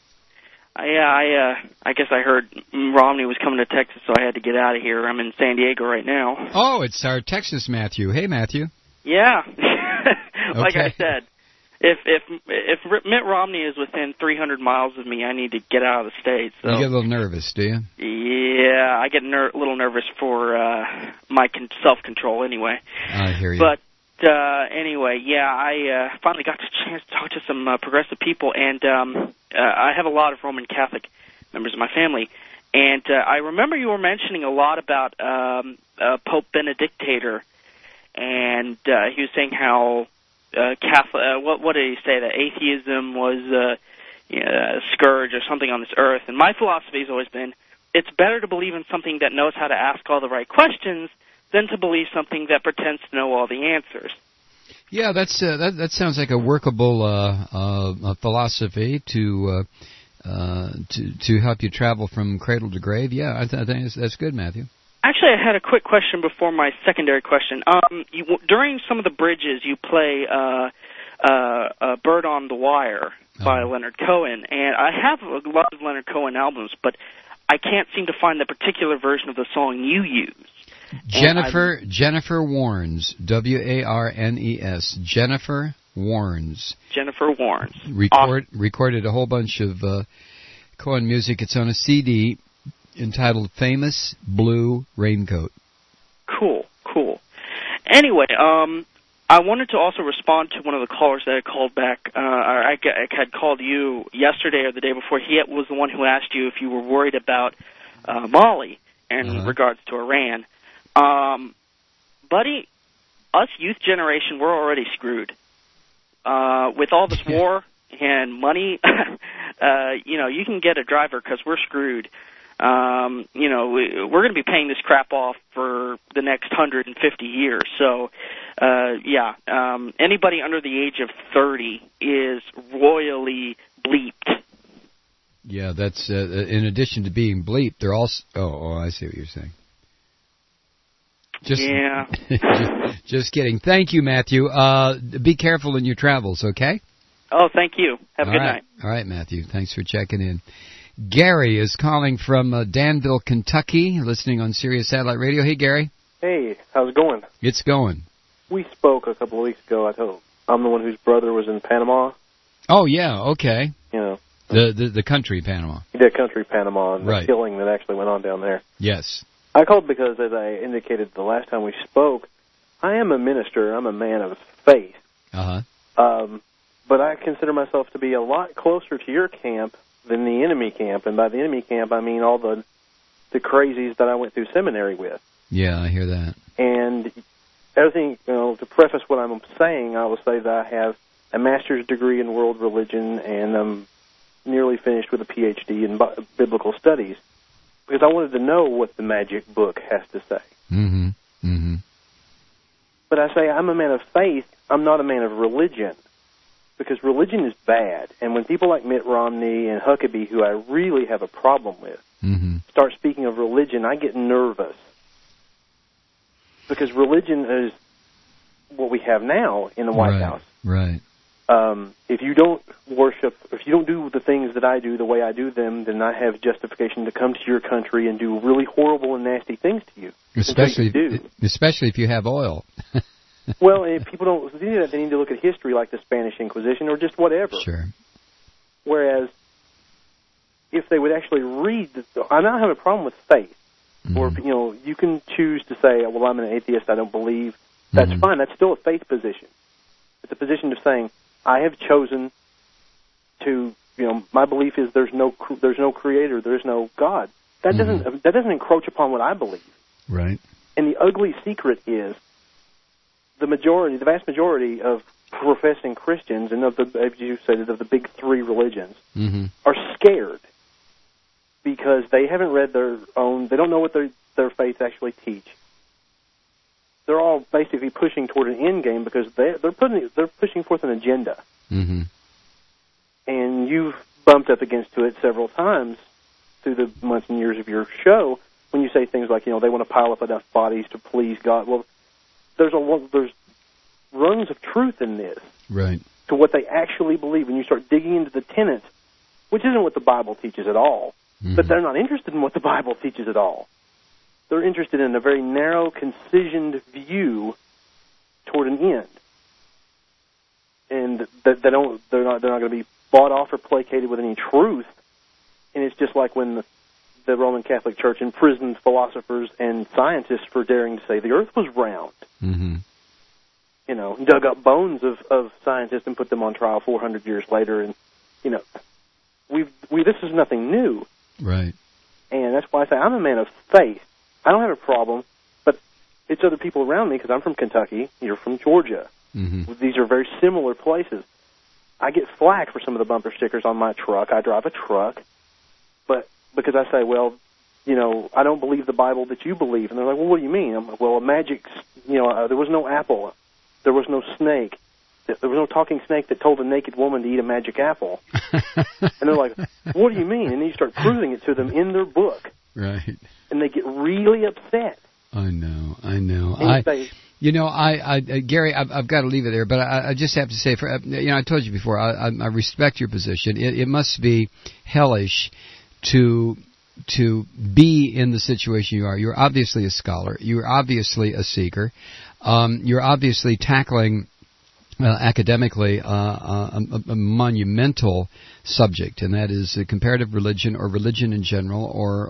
I guess I heard Romney was coming to Texas, so I had to get out of here. I'm in San Diego right now. Oh, it's our Texas Matthew. Hey, Matthew. Yeah. Like Okay. I said, if Mitt Romney is within 300 miles of me, I need to get out of the state. So. You get a little nervous, do you? Yeah, I get a little nervous for my self-control anyway. I hear you. But anyway, yeah, I finally got the chance to talk to some progressive people, and I have a lot of Roman Catholic members of my family. And I remember you were mentioning a lot about Pope Benedictator, and he was saying how Catholic. What did he say? That atheism was a scourge or something on this earth. And my philosophy has always been, it's better to believe in something that knows how to ask all the right questions than to believe something that pretends to know all the answers. Yeah, that sounds like a workable philosophy to help you travel from cradle to grave. Yeah, I think that's good, Matthew. Actually, I had a quick question before my secondary question. During some of the bridges, you play "Bird on the Wire" by Leonard Cohen, and I have a lot of Leonard Cohen albums, but I can't seem to find the particular version of the song you use. Jennifer Warnes, Warnes, Jennifer Warnes. Jennifer Warnes. Recorded a whole bunch of Cohen music. It's on a CD entitled "Famous Blue Raincoat." Cool. Anyway, I wanted to also respond to one of the callers that had called back. I had called you yesterday or the day before. He was the one who asked you if you were worried about Mali in regards to Iran. Buddy, us youth generation, we're already screwed. With all this war and money, you can get a driver because we're screwed. We're going to be paying this crap off for the next 150 years. So, anybody under the age of 30 is royally bleeped. Yeah, that's in addition to being bleeped, they're also. Oh, I see what you're saying. Just kidding. Thank you, Matthew. Be careful in your travels, okay? Oh, thank you. Have a good night. All right, Matthew. Thanks for checking in. Gary is calling from Danville, Kentucky, listening on Sirius Satellite Radio. Hey, Gary. Hey, how's it going? It's going. We spoke a couple of weeks ago. I'm the one whose brother was in Panama. Oh, yeah, okay. You know. The country Panama. The country Panama and right. The killing that actually went on down there. Yes. I called because, as I indicated the last time we spoke, I am a minister. I'm a man of faith. But I consider myself to be a lot closer to your camp than the enemy camp. And by the enemy camp, I mean all the crazies that I went through seminary with. Yeah, I hear that. And everything, to preface what I'm saying, I will say that I have a master's degree in world religion, and I'm nearly finished with a PhD in biblical studies, because I wanted to know what the magic book has to say. Mm-hmm. Mm-hmm. But I say I'm a man of faith. I'm not a man of religion, because religion is bad. And when people like Mitt Romney and Huckabee, who I really have a problem with, start speaking of religion, I get nervous. Because religion is what we have now in the White House. Right. If you don't worship, if you don't do the things that I do the way I do them, then I have justification to come to your country and do really horrible and nasty things to you. Especially if you have oil. Well, if people don't do that, they need to look at history like the Spanish Inquisition or just whatever. Sure. Whereas, if they would actually read, I don't have a problem with faith. Or, you can choose to say, well, I'm an atheist, I don't believe. That's fine. That's still a faith position. It's a position of saying, I have chosen to, my belief is there's no creator, there's no God. That doesn't encroach upon what I believe. Right. And the ugly secret is the vast majority of professing Christians and as you said, of the big three religions are scared because they haven't read their own. They don't know what their faiths actually teach. They're all basically pushing toward an end game because they're pushing forth an agenda. And you've bumped up against it several times through the months and years of your show when you say things like, they want to pile up enough bodies to please God. Well, there's rungs of truth in this. Right. To what they actually believe. When you start digging into the tenets, which isn't what the Bible teaches at all, but they're not interested in what the Bible teaches at all. They're interested in a very narrow, concisioned view toward an end. And they're not going to be bought off or placated with any truth. And it's just like when the Roman Catholic Church imprisoned philosophers and scientists for daring to say the earth was round. Mm-hmm. Dug up bones of scientists and put them on trial 400 years later. And, this is nothing new. Right. And that's why I say I'm a man of faith. I don't have a problem, but it's other people around me because I'm from Kentucky. You're from Georgia. Mm-hmm. These are very similar places. I get flack for some of the bumper stickers on my truck. I drive a truck, but because I say, well, I don't believe the Bible that you believe. And they're like, well, what do you mean? I'm like, well, there was no apple. There was no snake. There was no talking snake that told a naked woman to eat a magic apple. And they're like, what do you mean? And then you start proving it to them in their book. Right. And they get really upset. I know. Gary, I've got to leave it there, but I just have to say, I told you before, I respect your position. It must be hellish to be in the situation you are. You're obviously a scholar. You're obviously a seeker. You're obviously tackling academically a monumental subject, and that is comparative religion or religion in general,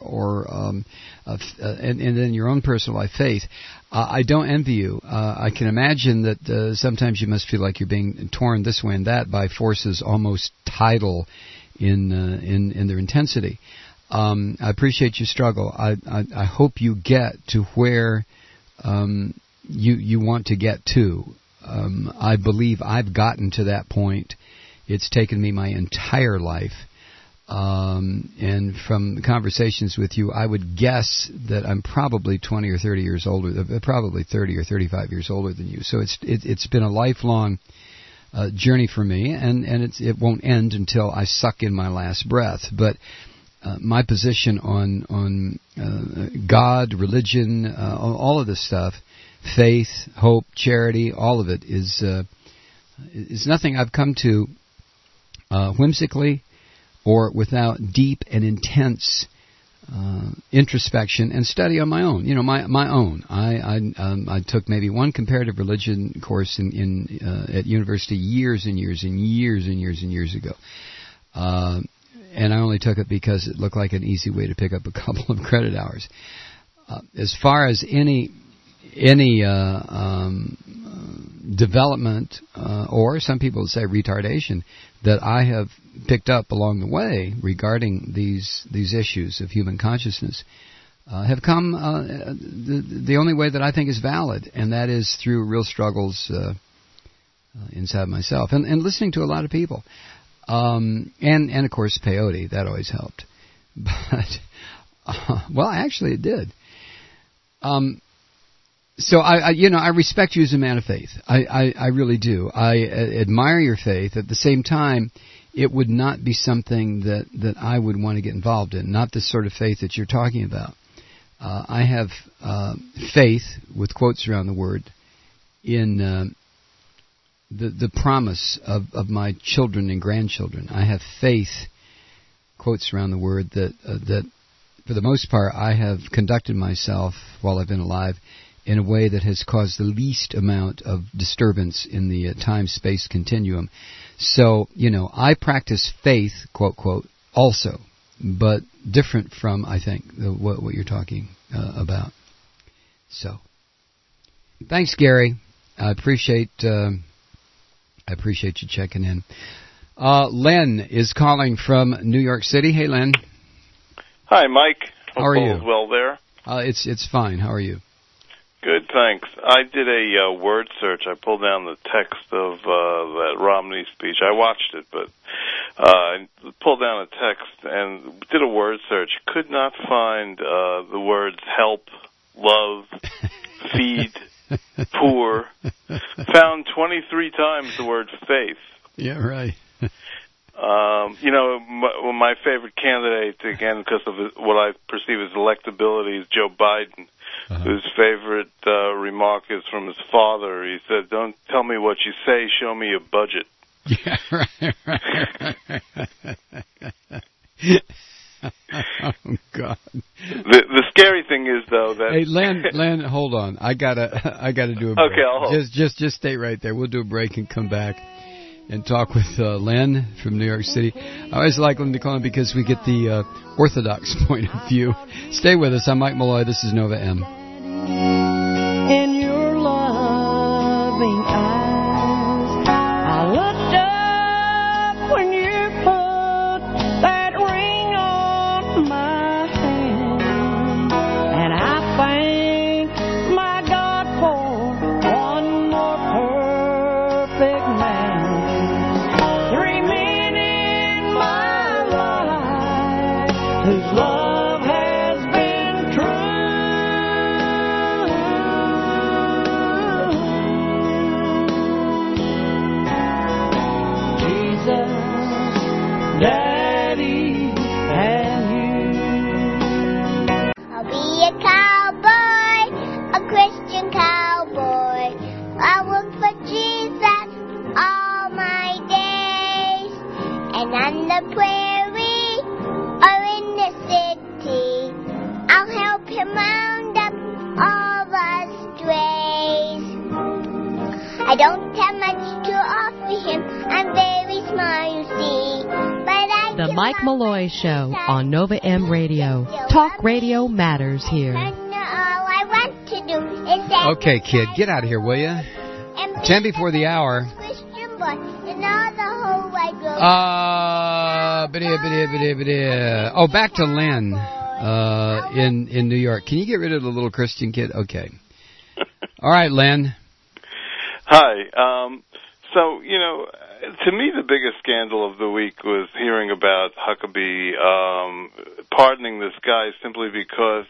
and then your own personal life, faith. I don't envy you. I can imagine that sometimes you must feel like you're being torn this way and that by forces almost tidal in their intensity. I appreciate your struggle. I hope you get to where you want to get to. I believe I've gotten to that point. It's taken me my entire life. And from the conversations with you, I would guess that I'm probably 20 or 30 years older, probably 30 or 35 years older than you. So it's been a lifelong journey for me, and it won't end until I suck in my last breath. But my position on God, religion, all of this stuff, faith, hope, charity, all of it is nothing I've come to whimsically or without deep and intense introspection and study on my own. My own. I took maybe one comparative religion course at university years and years and years and years and years ago. And I only took it because it looked like an easy way to pick up a couple of credit hours. As far as any development, or some people would say retardation, that I have picked up along the way regarding these issues of human consciousness, have come the only way that I think is valid, and that is through real struggles inside myself, and listening to a lot of people, and of course peyote, that always helped. But well, actually, it did. So I respect you as a man of faith. I really do. I admire your faith. At the same time, it would not be something that I would want to get involved in. Not the sort of faith that you're talking about. I have faith, with quotes around the word, in the promise of my children and grandchildren. I have faith, quotes around the word, that for the most part I have conducted myself while I've been alive in a way that has caused the least amount of disturbance in the time-space continuum. So, I practice faith, quote, quote, also, but different from, I think, what you're talking about. So, thanks, Gary. I appreciate you checking in. Len is calling from New York City. Hey, Len. Hi, Mike. How are you? Well there. It's fine. How are you? Good, thanks. I did a word search. I pulled down the text of that Romney speech. I watched it, but I pulled down a text and did a word search. Could not find the words help, love, feed, poor. Found 23 times the word faith. Yeah, right. My favorite candidate, again, because of what I perceive as electability, is Joe Biden, whose favorite remark is from his father. He said, "Don't tell me what you say, show me your budget." Yeah, right. Oh God! The scary thing is, though, that hey, Len, hold on. I gotta do a break. Okay, I'll hold. Just stay right there. We'll do a break and come back and talk with Len from New York City. I always like Len to call him because we get the Orthodox point of view. Stay with us. I'm Mike Malloy. This is Nova M. In your loving eyes, I looked up when you put that ring on my hand, and I thank my God for one more perfect man. 3 men in my life whose love has been true. Daddy and you. I'll be a cowboy, a Christian cowboy. I'll work for Jesus all my days. And on the prairie or in the city, I'll help him round up all the strays. I don't have much to offer him. I'm very smart, you see. But The Mike Malloy Show on Nova M Radio. Talk radio matters here. all I want to do is say Okay, kid, get out of here, will you? and be 10 before the hour. Christian boy in all the whole wide world. Oh, back to Len in New York. Can you get rid of the little Christian kid? Okay. All right, Len. Hi. So, to me, the biggest scandal of the week was hearing about Huckabee pardoning this guy simply because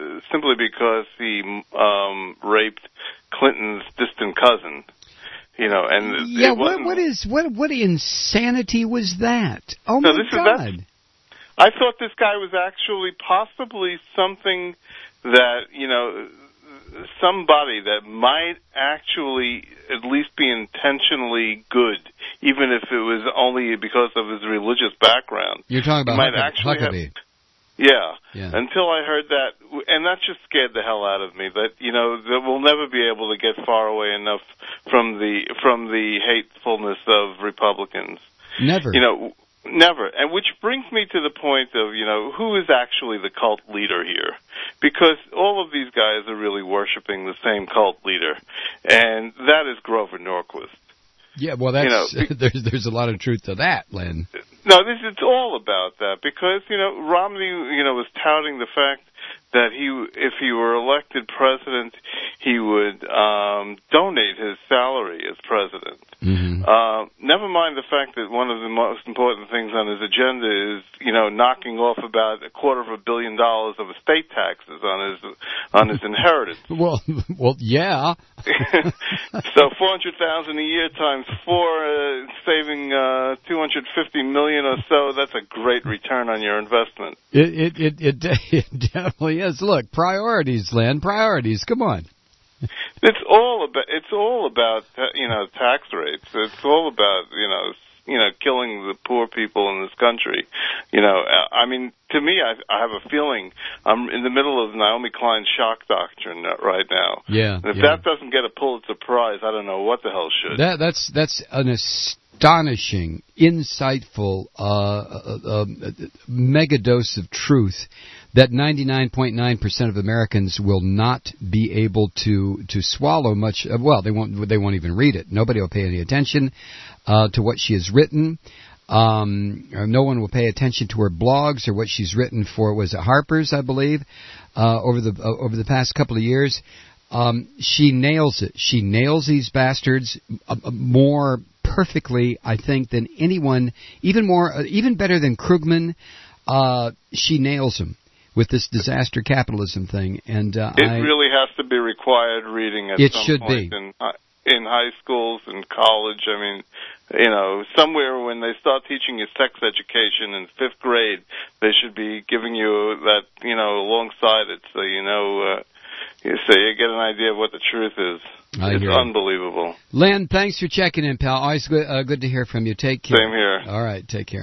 he raped Clinton's distant cousin. And Yeah, what insanity was that? Oh my God! I thought this guy was actually possibly something that somebody that might actually at least be intentionally good, even if it was only because of his religious background. You're talking about Huckabee. Yeah. Until I heard that, and that just scared the hell out of me. That that we'll never be able to get far away enough from the hatefulness of Republicans. Never. Never. And which brings me to the point of, who is actually the cult leader here? Because all of these guys are really worshiping the same cult leader, and that is Grover Norquist. Yeah, well, that's there's a lot of truth to that, Len. No, it's all about that because Romney was touting the fact that if he were elected president, he would donate his salary as president. Mm-hmm. Never mind the fact that one of the most important things on his agenda is, knocking off about $250 million of estate taxes on his inheritance. Well, yeah. So $400,000 a year times 4, saving $250 million or so. That's a great return on your investment. It definitely is. Look, priorities, Len. Priorities. Come on. It's all about tax rates. It's all about killing the poor people in this country. I mean, to me, I have a feeling I'm in the middle of Naomi Klein's shock doctrine right now. Yeah. And if that doesn't get a Pulitzer Prize, I don't know what the hell should. That's an astonishing, insightful mega dose of truth that 99.9% of Americans will not be able to swallow much. Well, they won't even read it. Nobody will pay any attention to what she has written. No one will pay attention to her blogs or what she's written for. Was it Harper's, I believe, over the past couple of years. She nails it. She nails these bastards more perfectly, I think, than anyone. Even better than Krugman. She nails them with this disaster capitalism thing, and it really has to be required reading at some point in high schools and college. I mean, Somewhere when they start teaching you sex education in 5th grade, they should be giving you that, alongside it, so you get an idea of what the truth is. It's unbelievable. Len, thanks for checking in, pal. Always good to hear from you. Take care. Same here. All right, take care.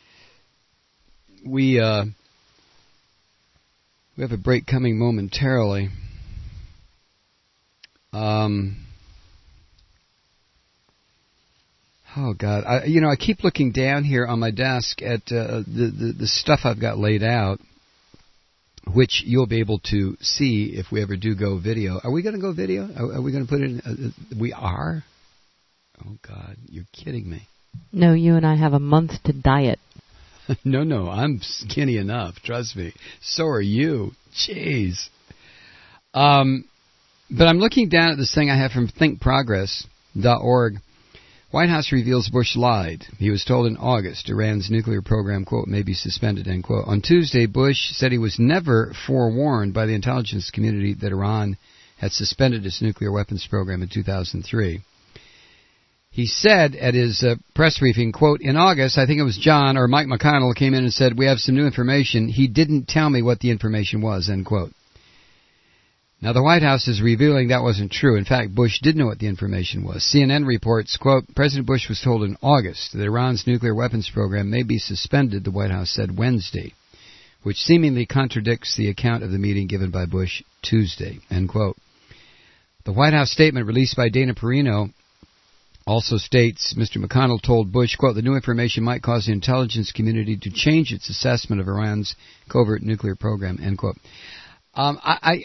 We have a break coming momentarily. Oh God! I keep looking down here on my desk at the stuff I've got laid out, which you'll be able to see if we ever do go video. Are we going to go video? Are we going to put it in? We are? Oh God, you're kidding me. No, you and I have a month to diet. No, I'm skinny enough. Trust me. So are you. Jeez. But I'm looking down at this thing I have from thinkprogress.org. White House reveals Bush lied. He was told in August Iran's nuclear program, quote, may be suspended, end quote. On Tuesday, Bush said he was never forewarned by the intelligence community that Iran had suspended its nuclear weapons program in 2003. He said at his press briefing, quote, in August, I think it was John or Mike McConnell came in and said, we have some new information. He didn't tell me what the information was, end quote. Now, the White House is revealing that wasn't true. In fact, Bush did know what the information was. CNN reports, quote, President Bush was told in August that Iran's nuclear weapons program may be suspended, the White House said Wednesday, which seemingly contradicts the account of the meeting given by Bush Tuesday, end quote. The White House statement released by Dana Perino also states Mr. McConnell told Bush, quote, the new information might cause the intelligence community to change its assessment of Iran's covert nuclear program, end quote. I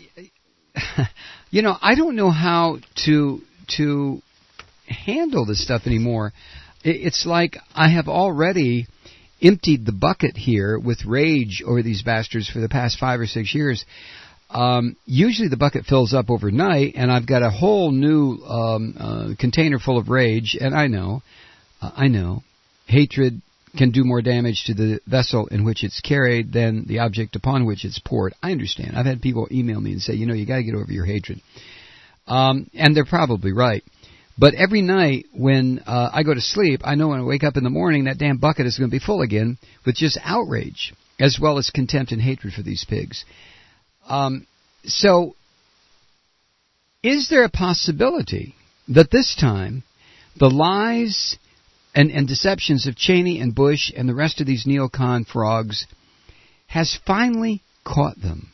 don't know how to handle this stuff anymore. It's like I have already emptied the bucket here with rage over these bastards for the past 5 or 6 years. Usually the bucket fills up overnight, and I've got a whole new container full of rage. And I know, hatred can do more damage to the vessel in which it's carried than the object upon which it's poured. I understand. I've had people email me and say, you got to get over your hatred. And they're probably right. But every night when I go to sleep, I know when I wake up in the morning, that damn bucket is going to be full again with just outrage, as well as contempt and hatred for these pigs. So, is there a possibility that this time the lies and deceptions of Cheney and Bush and the rest of these neocon frogs has finally caught them?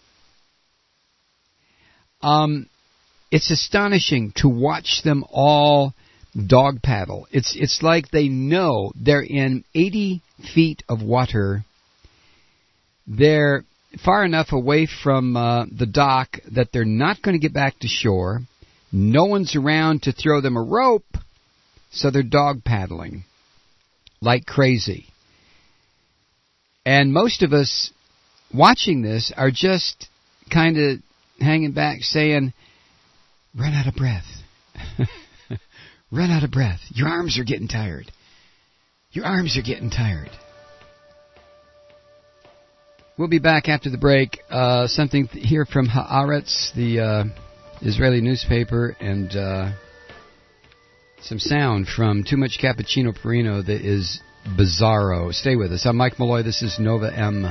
It's astonishing to watch them all dog paddle. It's like they know they're in 80 feet of water. They're far enough away from the dock that they're not going to get back to shore. No one's around to throw them a rope, so they're dog paddling like crazy. And most of us watching this are just kind of hanging back saying, run out of breath. Run out of breath. Your arms are getting tired. Your arms are getting tired. We'll be back after the break. Something here from Haaretz, the Israeli newspaper, and some sound from Too Much Cappuccino Perino that is bizarro. Stay with us. I'm Mike Malloy. This is Nova M.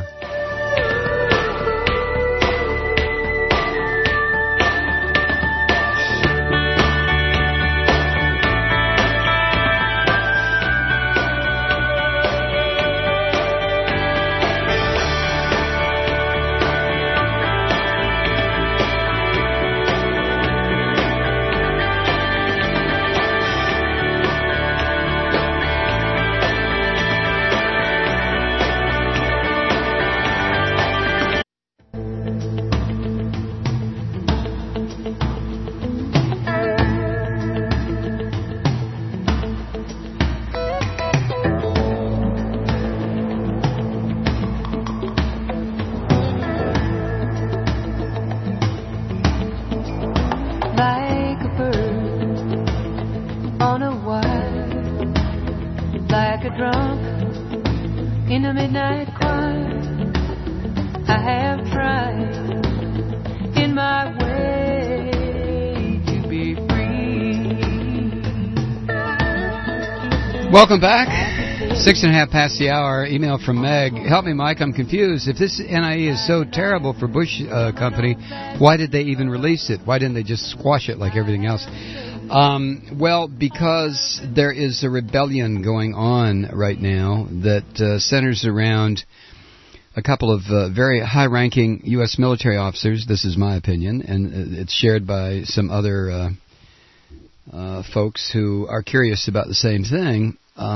Welcome back. 6:30 past the hour. Email from Meg. Help me, Mike. I'm confused. If this NIE is so terrible for Bush company, why did they even release it? Why didn't they just squash it like everything else? Well, because there is a rebellion going on right now that centers around a couple of very high-ranking U.S. military officers. This is my opinion, and it's shared by some other folks who are curious about the same thing.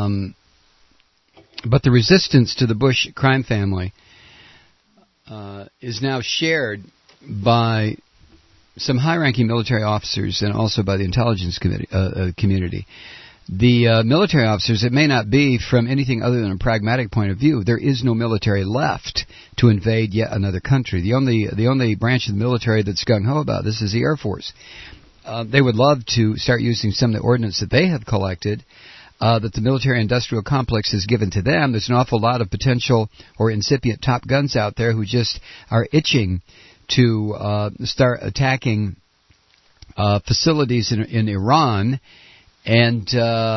But the resistance to the Bush crime family is now shared by some high-ranking military officers and also by the intelligence community. The military officers, it may not be from anything other than a pragmatic point of view. There is no military left to invade yet another country. The only branch of the military that's gung-ho about this is the Air Force. They would love to start using some of the ordnance that they have collected, that the military-industrial complex has given to them. There's an awful lot of potential or incipient top guns out there who just are itching to start attacking facilities in Iran. And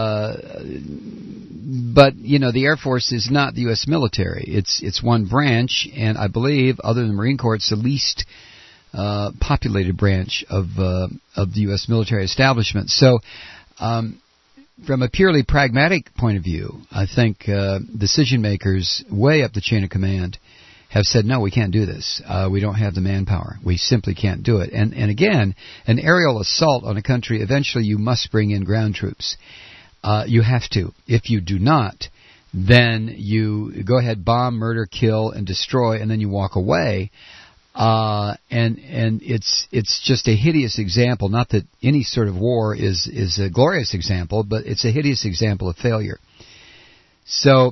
but the Air Force is not the U.S. military. It's one branch, and I believe, other than the Marine Corps, it's the least populated branch of the U.S. military establishment. So, from a purely pragmatic point of view, I think decision makers way up the chain of command have said, no, we can't do this. We don't have the manpower. We simply can't do it. And again, an aerial assault on a country, eventually you must bring in ground troops. You have to. If you do not, then you go ahead, bomb, murder, kill, and destroy, and then you walk away. And it's just a hideous example. Not that any sort of war is a glorious example, but it's a hideous example of failure. So,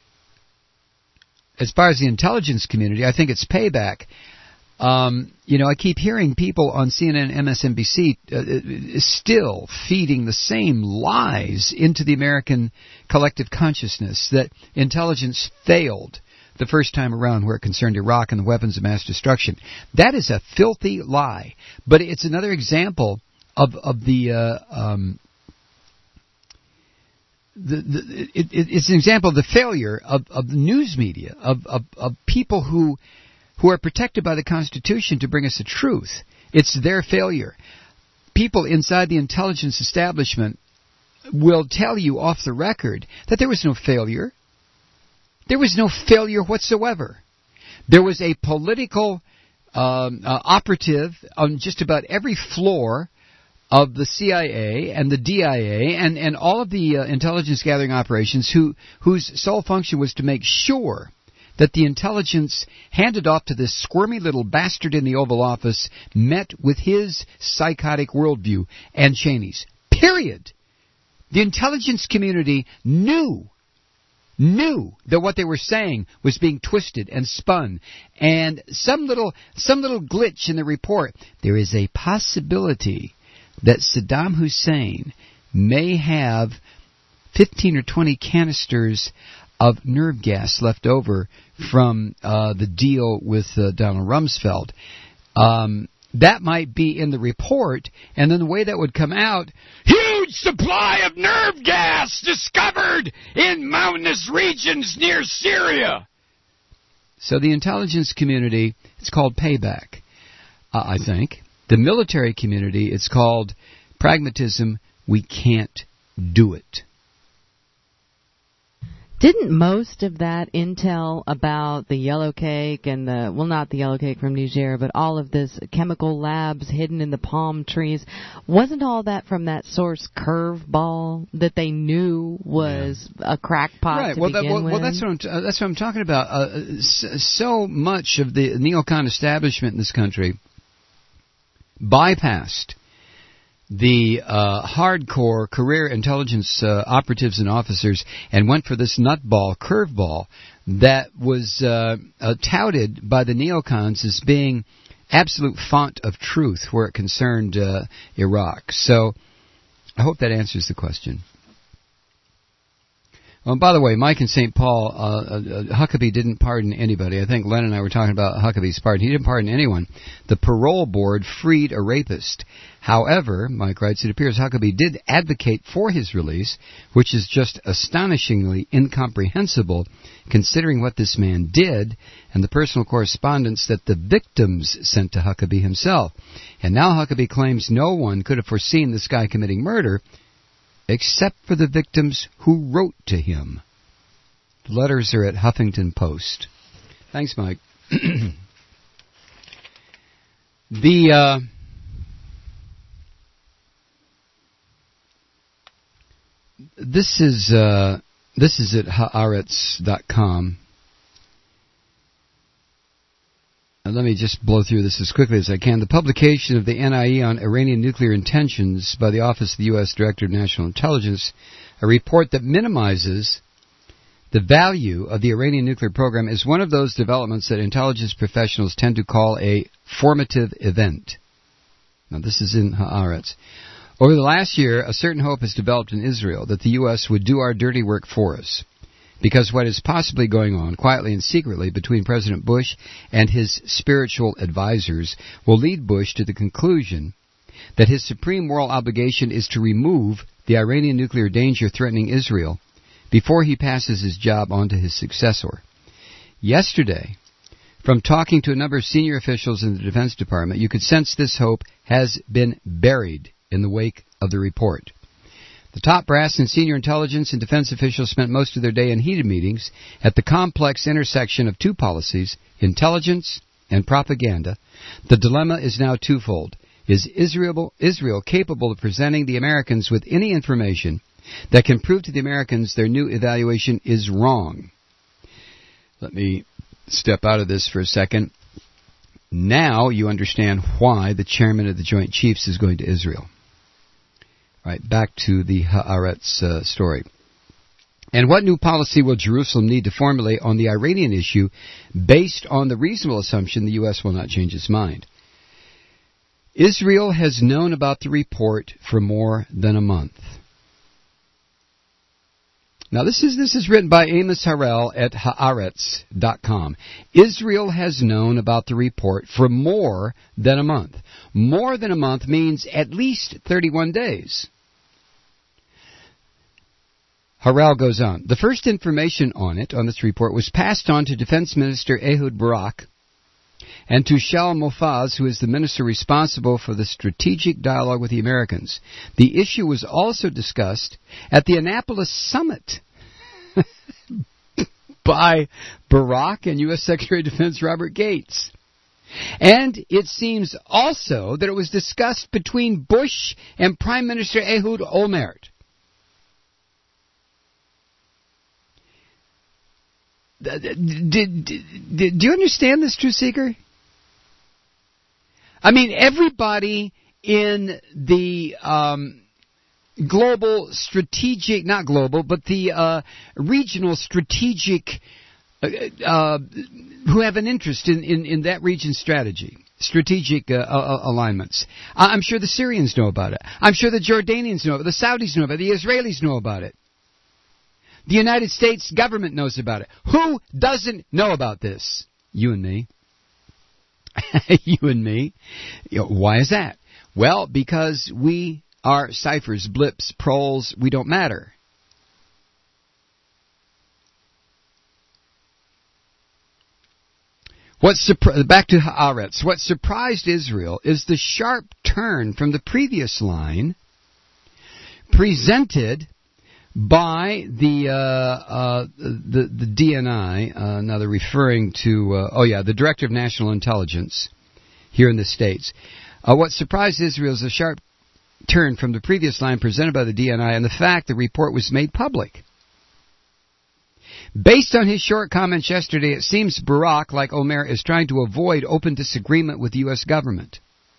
as far as the intelligence community, I think it's payback. I keep hearing people on CNN and MSNBC still feeding the same lies into the American collective consciousness that intelligence failed the first time around where it concerned Iraq and the weapons of mass destruction. That is a filthy lie. But it's another example of it's an example of the failure of the news media, of people who are protected by the Constitution to bring us the truth. It's their failure. People inside the intelligence establishment will tell you off the record that there was no failure. There was no failure whatsoever. There was a political operative on just about every floor of the CIA and the DIA and all of the intelligence gathering operations whose sole function was to make sure that the intelligence handed off to this squirmy little bastard in the Oval Office met with his psychotic worldview and Cheney's. Period. The intelligence community knew that what they were saying was being twisted and spun, and some little glitch in the report. There is a possibility that Saddam Hussein may have 15 or 20 canisters of nerve gas left over from the deal with Donald Rumsfeld. That might be in the report, and then the way that would come out, huge supply of nerve gas discovered in mountainous regions near Syria. So the intelligence community, it's called payback, I think. The military community, it's called pragmatism. We can't do it. Didn't most of that intel about the yellow cake and not the yellow cake from Niger, but all of this chemical labs hidden in the palm trees, wasn't all that from that source Curveball that they knew was a crackpot right. to begin with? Well, that's what I'm talking about. So much of the neocon establishment in this country bypassed the hardcore career intelligence operatives and officers and went for this nutball, curveball, that was touted by the neocons as being absolute font of truth where it concerned Iraq. So I hope that answers the question. Oh, by the way, Mike in St. Paul, Huckabee didn't pardon anybody. I think Len and I were talking about Huckabee's pardon. He didn't pardon anyone. The parole board freed a rapist. However, Mike writes, it appears Huckabee did advocate for his release, which is just astonishingly incomprehensible considering what this man did and the personal correspondence that the victims sent to Huckabee himself. And now Huckabee claims no one could have foreseen this guy committing murder except for the victims who wrote to him. The letters are at Huffington Post. Thanks, Mike. This is at Haaretz.com. And let me just blow through this as quickly as I can. The publication of the NIE on Iranian nuclear intentions by the Office of the U.S. Director of National Intelligence, a report that minimizes the value of the Iranian nuclear program, is one of those developments that intelligence professionals tend to call a formative event. Now, this is in Haaretz. Over the last year, a certain hope has developed in Israel that the U.S. would do our dirty work for us, because what is possibly going on, quietly and secretly, between President Bush and his spiritual advisors will lead Bush to the conclusion that his supreme moral obligation is to remove the Iranian nuclear danger threatening Israel before he passes his job on to his successor. Yesterday, from talking to a number of senior officials in the Defense Department, you could sense this hope has been buried in the wake of the report. The top brass and senior intelligence and defense officials spent most of their day in heated meetings at the complex intersection of two policies, intelligence and propaganda. The dilemma is now twofold. Is Israel capable of presenting the Americans with any information that can prove to the Americans their new evaluation is wrong? Let me step out of this for a second. Now you understand why the chairman of the Joint Chiefs is going to Israel. Right, back to the Haaretz story. And what new policy will Jerusalem need to formulate on the Iranian issue based on the reasonable assumption the U.S. will not change its mind? Israel has known about the report for more than a month. Now, this is written by Amos Harel at Haaretz.com. Israel has known about the report for more than a month. More than a month means at least 31 days. Harel goes on. The first information on this report, was passed on to Defense Minister Ehud Barak and to Shaul Mofaz, who is the minister responsible for the strategic dialogue with the Americans. The issue was also discussed at the Annapolis Summit by Barak and U.S. Secretary of Defense Robert Gates. And it seems also that it was discussed between Bush and Prime Minister Ehud Olmert. Do you understand this, Truth Seeker? I mean, everybody in the global strategic, not global, but the regional strategic, who have an interest in that region's strategy, strategic alignments. I'm sure the Syrians know about it. I'm sure the Jordanians know about it. The Saudis know about it. The Israelis know about it. The United States government knows about it. Who doesn't know about this? You and me. You and me. Why is that? Well, because we are ciphers, blips, proles. We don't matter. Back to Haaretz. What surprised Israel is the sharp turn from the previous line presented by the DNI. Now they're referring to the Director of National Intelligence here in the States. What surprised Israel is a sharp turn from the previous line presented by the DNI and the fact the report was made public. Based on his short comments yesterday, it seems Barak, like Omer, is trying to avoid open disagreement with the U.S. government.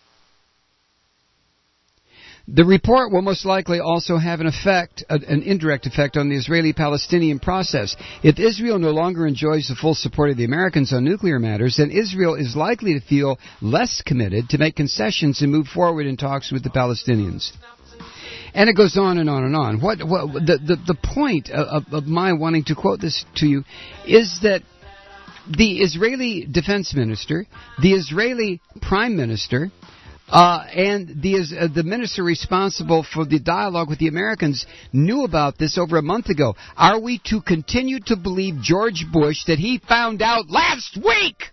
The report will most likely also have an indirect effect on the Israeli-Palestinian process. If Israel no longer enjoys the full support of the Americans on nuclear matters, then Israel is likely to feel less committed to make concessions and move forward in talks with the Palestinians. And it goes on and on and on. What the point of my wanting to quote this to you is that the Israeli defense minister, the Israeli prime minister, and the minister responsible for the dialogue with the Americans knew about this over a month ago. Are we to continue to believe George Bush that he found out last week?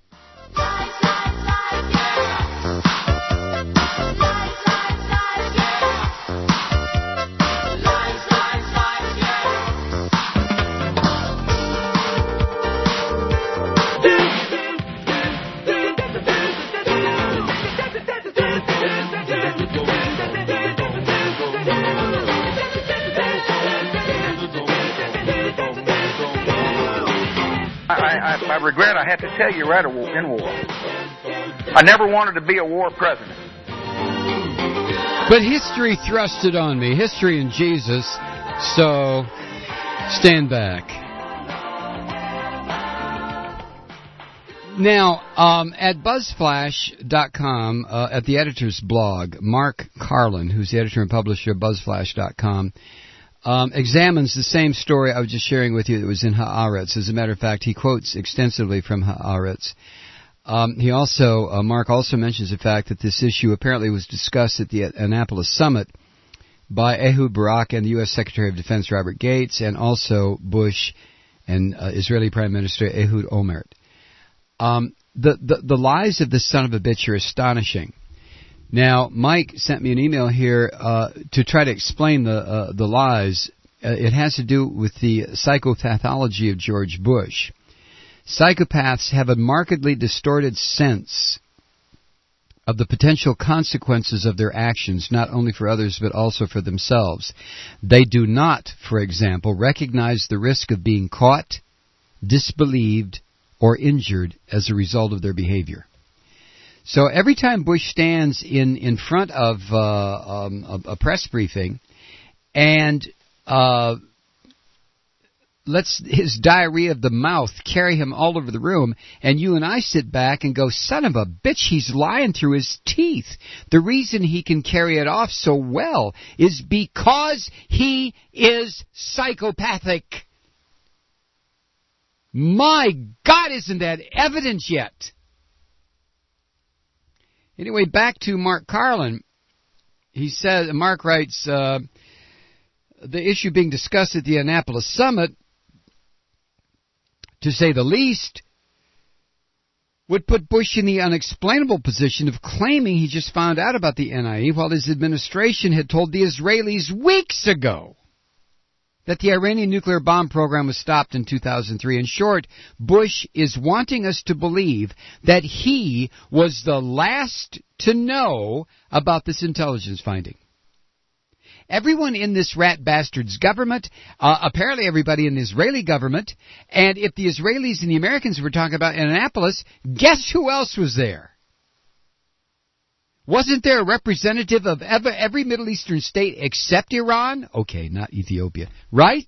I regret I had to tell you right in war. I never wanted to be a war president. But history thrust it on me. History and Jesus. So, stand back. Now, at BuzzFlash.com, at the editor's blog, Mark Carlin, who's the editor and publisher of BuzzFlash.com, examines the same story I was just sharing with you that was in Haaretz. As a matter of fact, he quotes extensively from Haaretz. Mark also mentions the fact that this issue apparently was discussed at the Annapolis Summit by Ehud Barak and the U.S. Secretary of Defense Robert Gates, and also Bush and Israeli Prime Minister Ehud Olmert. The lies of this son of a bitch are astonishing. Now, Mike sent me an email here to try to explain the lies. It has to do with the psychopathology of George Bush. Psychopaths have a markedly distorted sense of the potential consequences of their actions, not only for others but also for themselves. They do not, for example, recognize the risk of being caught, disbelieved, or injured as a result of their behavior. So every time Bush stands in front of a press briefing and lets his diarrhea of the mouth carry him all over the room, and you and I sit back and go, son of a bitch, he's lying through his teeth. The reason he can carry it off so well is because he is psychopathic. My God, isn't that evident yet? Anyway, back to Mark Carlin. He says, Mark writes, the issue being discussed at the Annapolis Summit, to say the least, would put Bush in the unexplainable position of claiming he just found out about the NIE while his administration had told the Israelis weeks ago that the Iranian nuclear bomb program was stopped in 2003. In short, Bush is wanting us to believe that he was the last to know about this intelligence finding. Everyone in this rat bastard's government, apparently everybody in the Israeli government, and if the Israelis and the Americans were talking about Annapolis, guess who else was there? Wasn't there a representative of every Middle Eastern state except Iran? Okay, not Ethiopia. Right?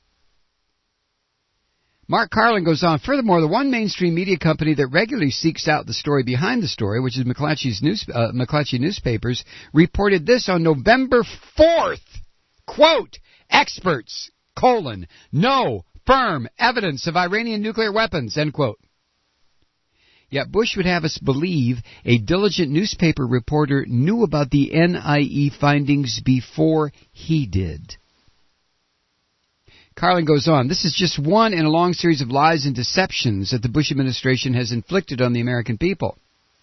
Mark Carlin goes on, furthermore, the one mainstream media company that regularly seeks out the story behind the story, which is McClatchy Newspapers, reported this on November 4th. Quote, experts, no firm evidence of Iranian nuclear weapons, end quote. Yet Bush would have us believe a diligent newspaper reporter knew about the NIE findings before he did. Carlin goes on, this is just one in a long series of lies and deceptions that the Bush administration has inflicted on the American people.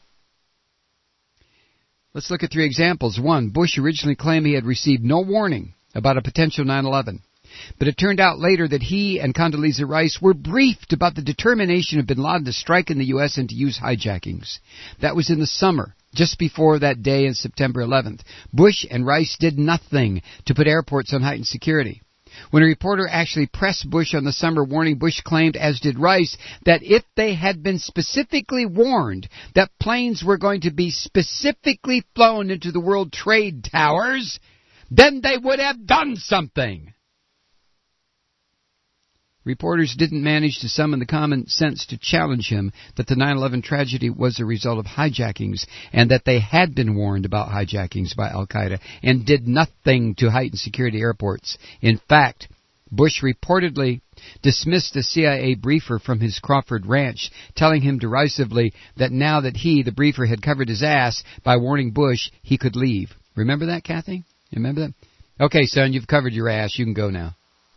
Let's look at 3 examples. 1, Bush originally claimed he had received no warning about a potential 9/11. But it turned out later that he and Condoleezza Rice were briefed about the determination of bin Laden to strike in the U.S. and to use hijackings. That was in the summer, just before that day on September 11th. Bush and Rice did nothing to put airports on heightened security. When a reporter actually pressed Bush on the summer warning, Bush claimed, as did Rice, that if they had been specifically warned that planes were going to be specifically flown into the World Trade Towers, then they would have done something. Reporters didn't manage to summon the common sense to challenge him that the 9/11 tragedy was a result of hijackings and that they had been warned about hijackings by al-Qaeda and did nothing to heighten security at airports. In fact, Bush reportedly dismissed a CIA briefer from his Crawford ranch, telling him derisively that now that he, the briefer, had covered his ass by warning Bush, he could leave. Remember that, Kathy? You remember that? Okay, son, you've covered your ass. You can go now.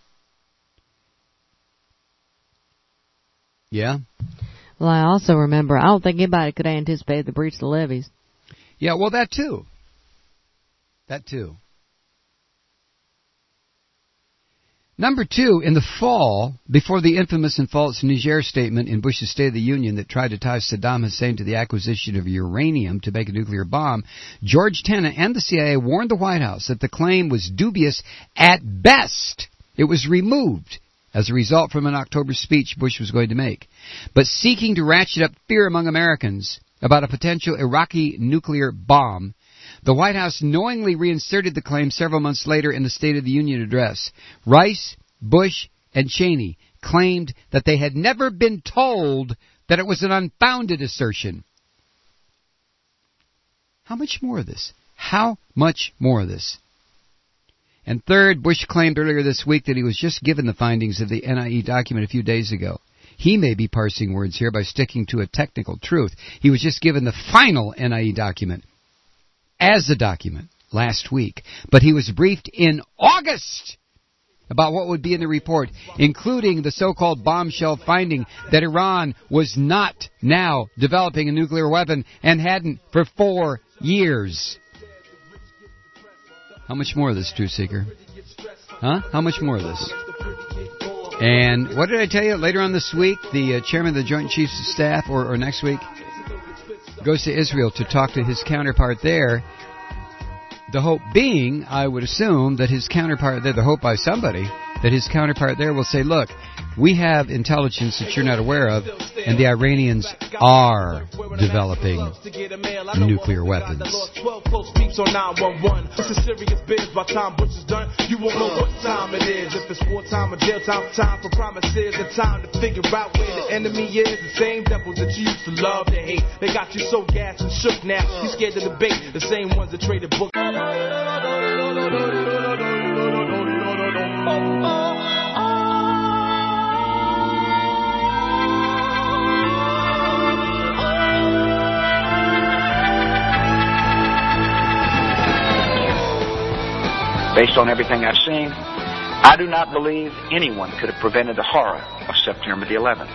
Yeah? Well, I also remember, I don't think anybody could anticipate the breach of the levees. Yeah, well, that too. That too. Number 2, in the fall, before the infamous and false Niger statement in Bush's State of the Union that tried to tie Saddam Hussein to the acquisition of uranium to make a nuclear bomb, George Tenet and the CIA warned the White House that the claim was dubious at best. It was removed as a result from an October speech Bush was going to make. But seeking to ratchet up fear among Americans about a potential Iraqi nuclear bomb, the White House knowingly reinserted the claim several months later in the State of the Union address. Rice, Bush, and Cheney claimed that they had never been told that it was an unfounded assertion. How much more of this? How much more of this? And third, Bush claimed earlier this week that he was just given the findings of the NIE document a few days ago. He may be parsing words here by sticking to a technical truth. He was just given the final NIE document as a document last week. But he was briefed in August about what would be in the report, including the so-called bombshell finding that Iran was not now developing a nuclear weapon and hadn't for 4 years. How much more of this, Truth Seeker? Huh? How much more of this? And what did I tell you? Later on this week, the chairman of the Joint Chiefs of Staff, or next week, goes to Israel to talk to his counterpart there. The hope being, I would assume, that his counterpart there, the hope by somebody, that his counterpart there will say, look, we have intelligence that you're not aware of, and the Iranians are developing nuclear weapons. It's a serious biz. By time Bush is done, you won't know what time it is. If it's wartime or jail time, time for promises, and time to figure out where the enemy is. The same devils that you used to love to hate. They got you so gassed and shook now. You scared to debate. The same ones that traded books. Based on everything I've seen, I do not believe anyone could have prevented the horror of September the 11th.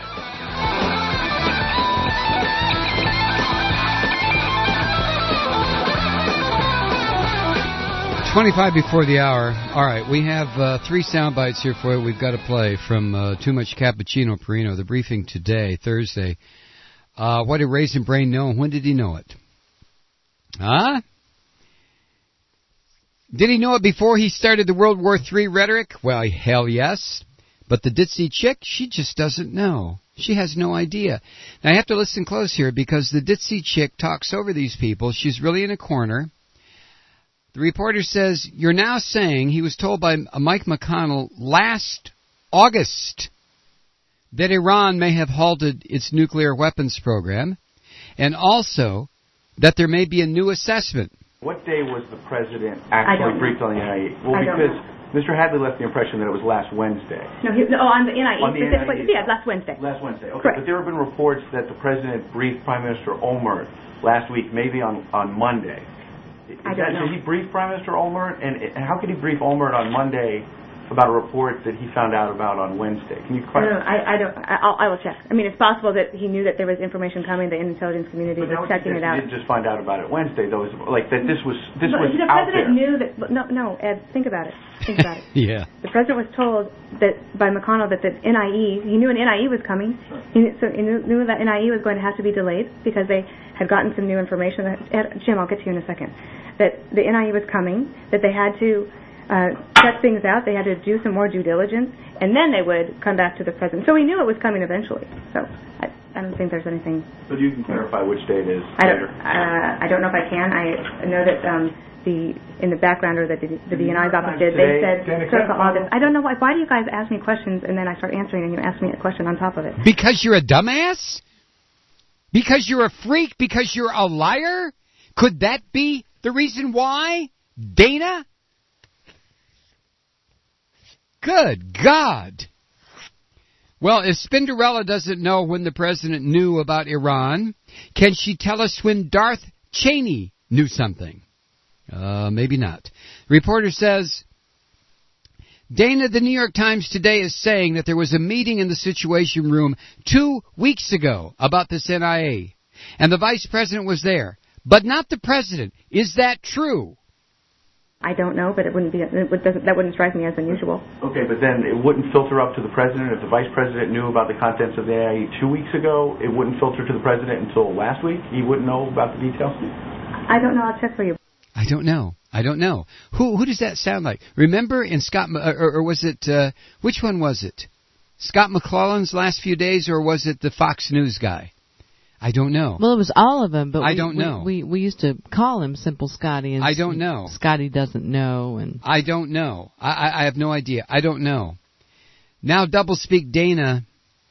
25 before the hour. All right, we have 3 sound bites here for you we've got to play from Too Much Cappuccino Perino, the briefing today, Thursday. What did Raisin Brain know, and when did he know it? Huh? Did he know it before he started the World War III rhetoric? Well, hell yes. But the ditzy chick, she just doesn't know. She has no idea. Now, I have to listen close here because the ditzy chick talks over these people. She's really in a corner. The reporter says, you're now saying he was told by Mike McConnell last August that Iran may have halted its nuclear weapons program, and also that there may be a new assessment. What day was the president actually briefed on the NIE? Well, because Mr. Hadley left the impression that it was last Wednesday. On the NIE specifically. Yeah, last Wednesday. Last Wednesday, okay. Correct. But there have been reports that the president briefed Prime Minister Olmert last week, maybe on Monday. I don't know. Did he brief Prime Minister Olmert? And how could he brief Olmert on Monday about a report that he found out about on Wednesday? Can you clarify? No, I don't. I will check. I mean, it's possible that he knew that there was information coming. The intelligence community was checking it out. He didn't just find out about it Wednesday, though. Like that, this was the out president there. knew that. No, Ed, think about it. Think about it. Yeah. The president was told that by McConnell that the NIE. He knew an NIE was coming. He knew that NIE was going to have to be delayed because they had gotten some new information. Jim, I'll get to you in a second. That the NIE was coming. That they had to check things out. They had to do some more due diligence, and then they would come back to the president. So we knew it was coming eventually. So don't think there's anything. But you can clarify which date is later. I don't know if I can. I know that in the backgrounder that the DNI's office did, they said circa August. I don't know why. Why do you guys ask me questions and then I start answering and you ask me a question on top of it? Because you're a dumbass? Because you're a freak? Because you're a liar? Could that be the reason why? Dana? Good God. Well, if Spinderella doesn't know when the president knew about Iran, can she tell us when Darth Cheney knew something? Maybe not. The reporter says, Dana, the New York Times today is saying that there was a meeting in the Situation Room 2 weeks ago about this NIA, and the vice president was there, but not the president. Is that true? I don't know, but that wouldn't strike me as unusual. Okay, but then it wouldn't filter up to the president if the vice president knew about the contents of the NIA 2 weeks ago. It wouldn't filter to the president until last week. He wouldn't know about the details. I don't know. I'll check for you. I don't know. Who does that sound like? Remember in Scott, or was it, which one was it? Scott McClellan's last few days, or was it the Fox News guy? I don't know. Well, it was all of them, but I don't know. We used to call him Simple Scotty. And I don't know. Scotty doesn't know. And I don't know. I have no idea. I don't know. Now Doublespeak Dana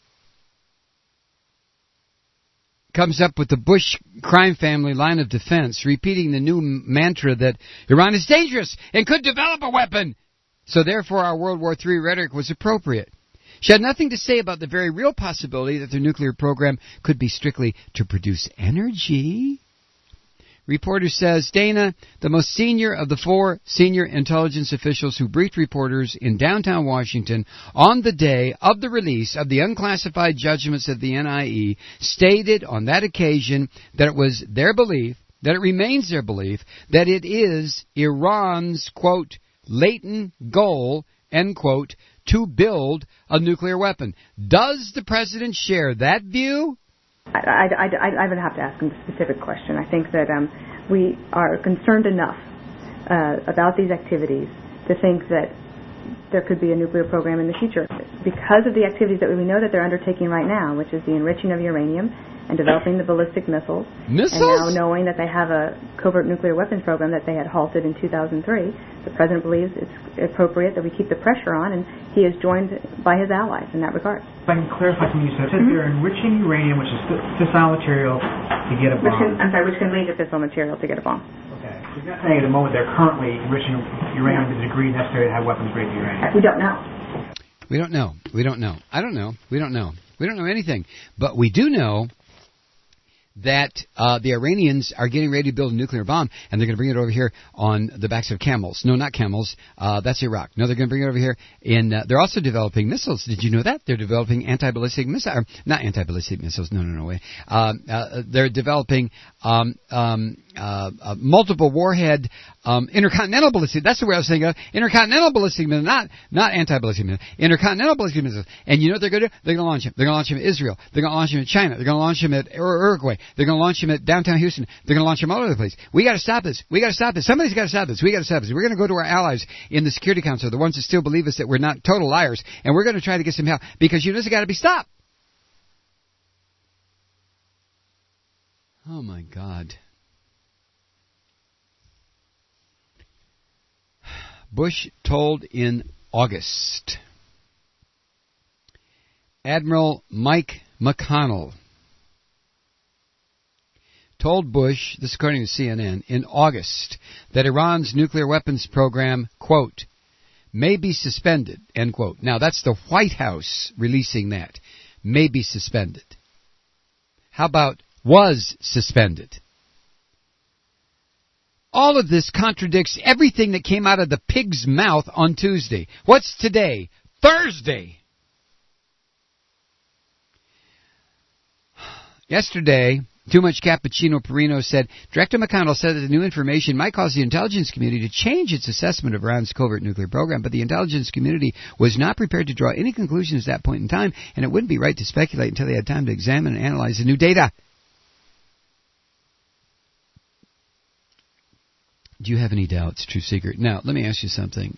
comes up with the Bush crime family line of defense, repeating the new mantra that Iran is dangerous and could develop a weapon. So therefore our World War III rhetoric was appropriate. She had nothing to say about the very real possibility that their nuclear program could be strictly to produce energy. Reporter says, Dana, the most senior of the 4 senior intelligence officials who briefed reporters in downtown Washington on the day of the release of the unclassified judgments of the NIE, stated on that occasion that it was their belief, that it remains their belief, that it is Iran's, quote, latent goal, end quote, to build a nuclear weapon. Does the president share that view? I would have to ask him a specific question. I think that we are concerned enough about these activities to think that there could be a nuclear program in the future. Because of the activities that we know that they're undertaking right now, which is the enriching of uranium and developing the ballistic missiles, and now knowing that they have a covert nuclear weapons program that they had halted in 2003, the president believes it's appropriate that we keep the pressure on, and he is joined by his allies in that regard. If I can clarify something you said, they're enriching uranium, which is fissile material, to get a bomb. Which can lead to fissile material to get a bomb. Okay. So you're not saying at the moment they're currently enriching uranium to the degree necessary to have weapons-grade uranium? We don't know. We don't know. I don't know. We don't know. We don't know anything. But we do know that the Iranians are getting ready to build a nuclear bomb, and they're going to bring it over here on the backs of camels. No, not camels. That's Iraq. No, they're going to bring it over here. They're also developing missiles. Did you know that? They're developing anti-ballistic missiles. Not anti-ballistic missiles. No way. They're developing multiple warhead intercontinental ballistic. That's the way I was thinking of. Intercontinental ballistic missiles, not anti-ballistic missiles. Intercontinental ballistic missiles. And you know what they're going to do? They're going to launch them. They're going to launch them at Israel. They're going to launch them at China. They're going to launch them at Uruguay. They're going to launch them at downtown Houston. They're going to launch them all over the place. We got to stop this. Somebody's got to stop this. We got to stop this. We're going to go to our allies in the Security Council, the ones that still believe us that we're not total liars, and we're going to try to get some help because you know it's got to be stopped. Oh my God. Bush told in August. Admiral Mike McConnell told Bush, this according to CNN, in August, that Iran's nuclear weapons program, quote, may be suspended, end quote. Now, that's the White House releasing that. May be suspended. How about was suspended? All of this contradicts everything that came out of the pig's mouth on Tuesday. What's today? Thursday. Yesterday, Too Much Cappuccino Perino said, Director McConnell said that the new information might cause the intelligence community to change its assessment of Iran's covert nuclear program, but the intelligence community was not prepared to draw any conclusions at that point in time, and it wouldn't be right to speculate until they had time to examine and analyze the new data. Do you have any doubts, True Secret? Now, let me ask you something.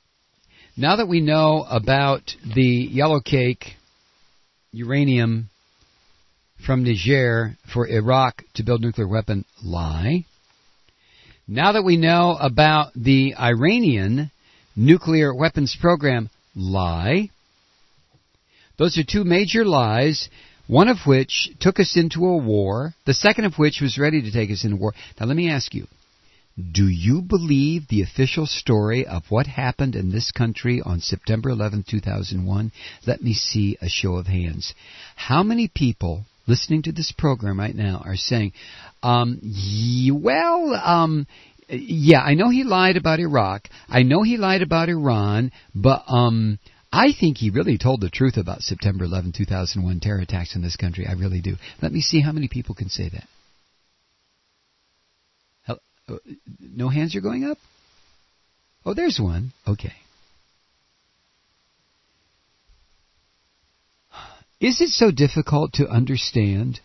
Now that we know about the yellow cake uranium from Niger for Iraq to build nuclear weapon, lie. Now that we know about the Iranian nuclear weapons program, lie. Those are two major lies, one of which took us into a war, the second of which was ready to take us into war. Now let me ask you, do you believe the official story of what happened in this country on September 11, 2001? Let me see a show of hands. How many people listening to this program right now are saying, yeah, I know he lied about Iraq, I know he lied about Iran, but I think he really told the truth about September 11, 2001 terror attacks in this country. I really do. Let me see how many people can say that. No hands are going up? Oh, there's one. Okay. Is it so difficult to understand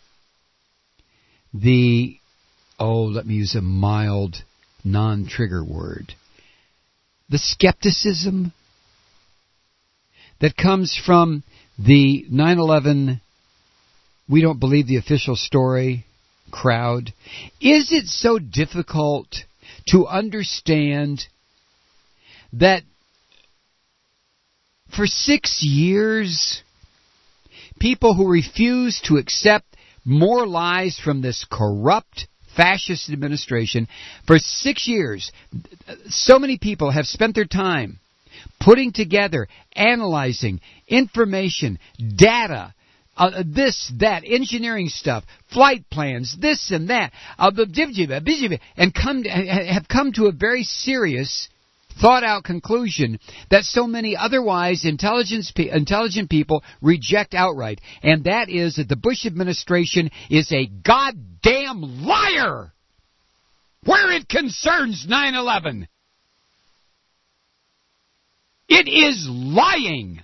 the, let me use a mild, non-trigger word, the skepticism that comes from the 9/11, we don't believe the official story crowd? Is it so difficult to understand that for 6 years, people who refuse to accept more lies from this corrupt fascist administration, for 6 years, so many people have spent their time putting together, analyzing information, data, this, that, engineering stuff, flight plans, this and that, and have come to a very serious, thought-out conclusion that so many otherwise intelligent people reject outright, and that is that the Bush administration is a goddamn liar where it concerns 9/11. It is lying.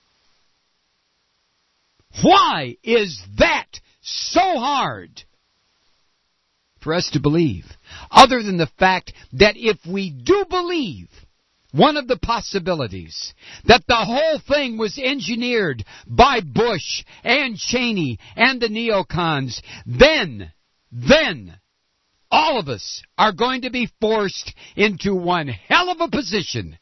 Why is that so hard for us to believe? Other than the fact that if we do believe one of the possibilities that the whole thing was engineered by Bush and Cheney and the neocons, then all of us are going to be forced into one hell of a position,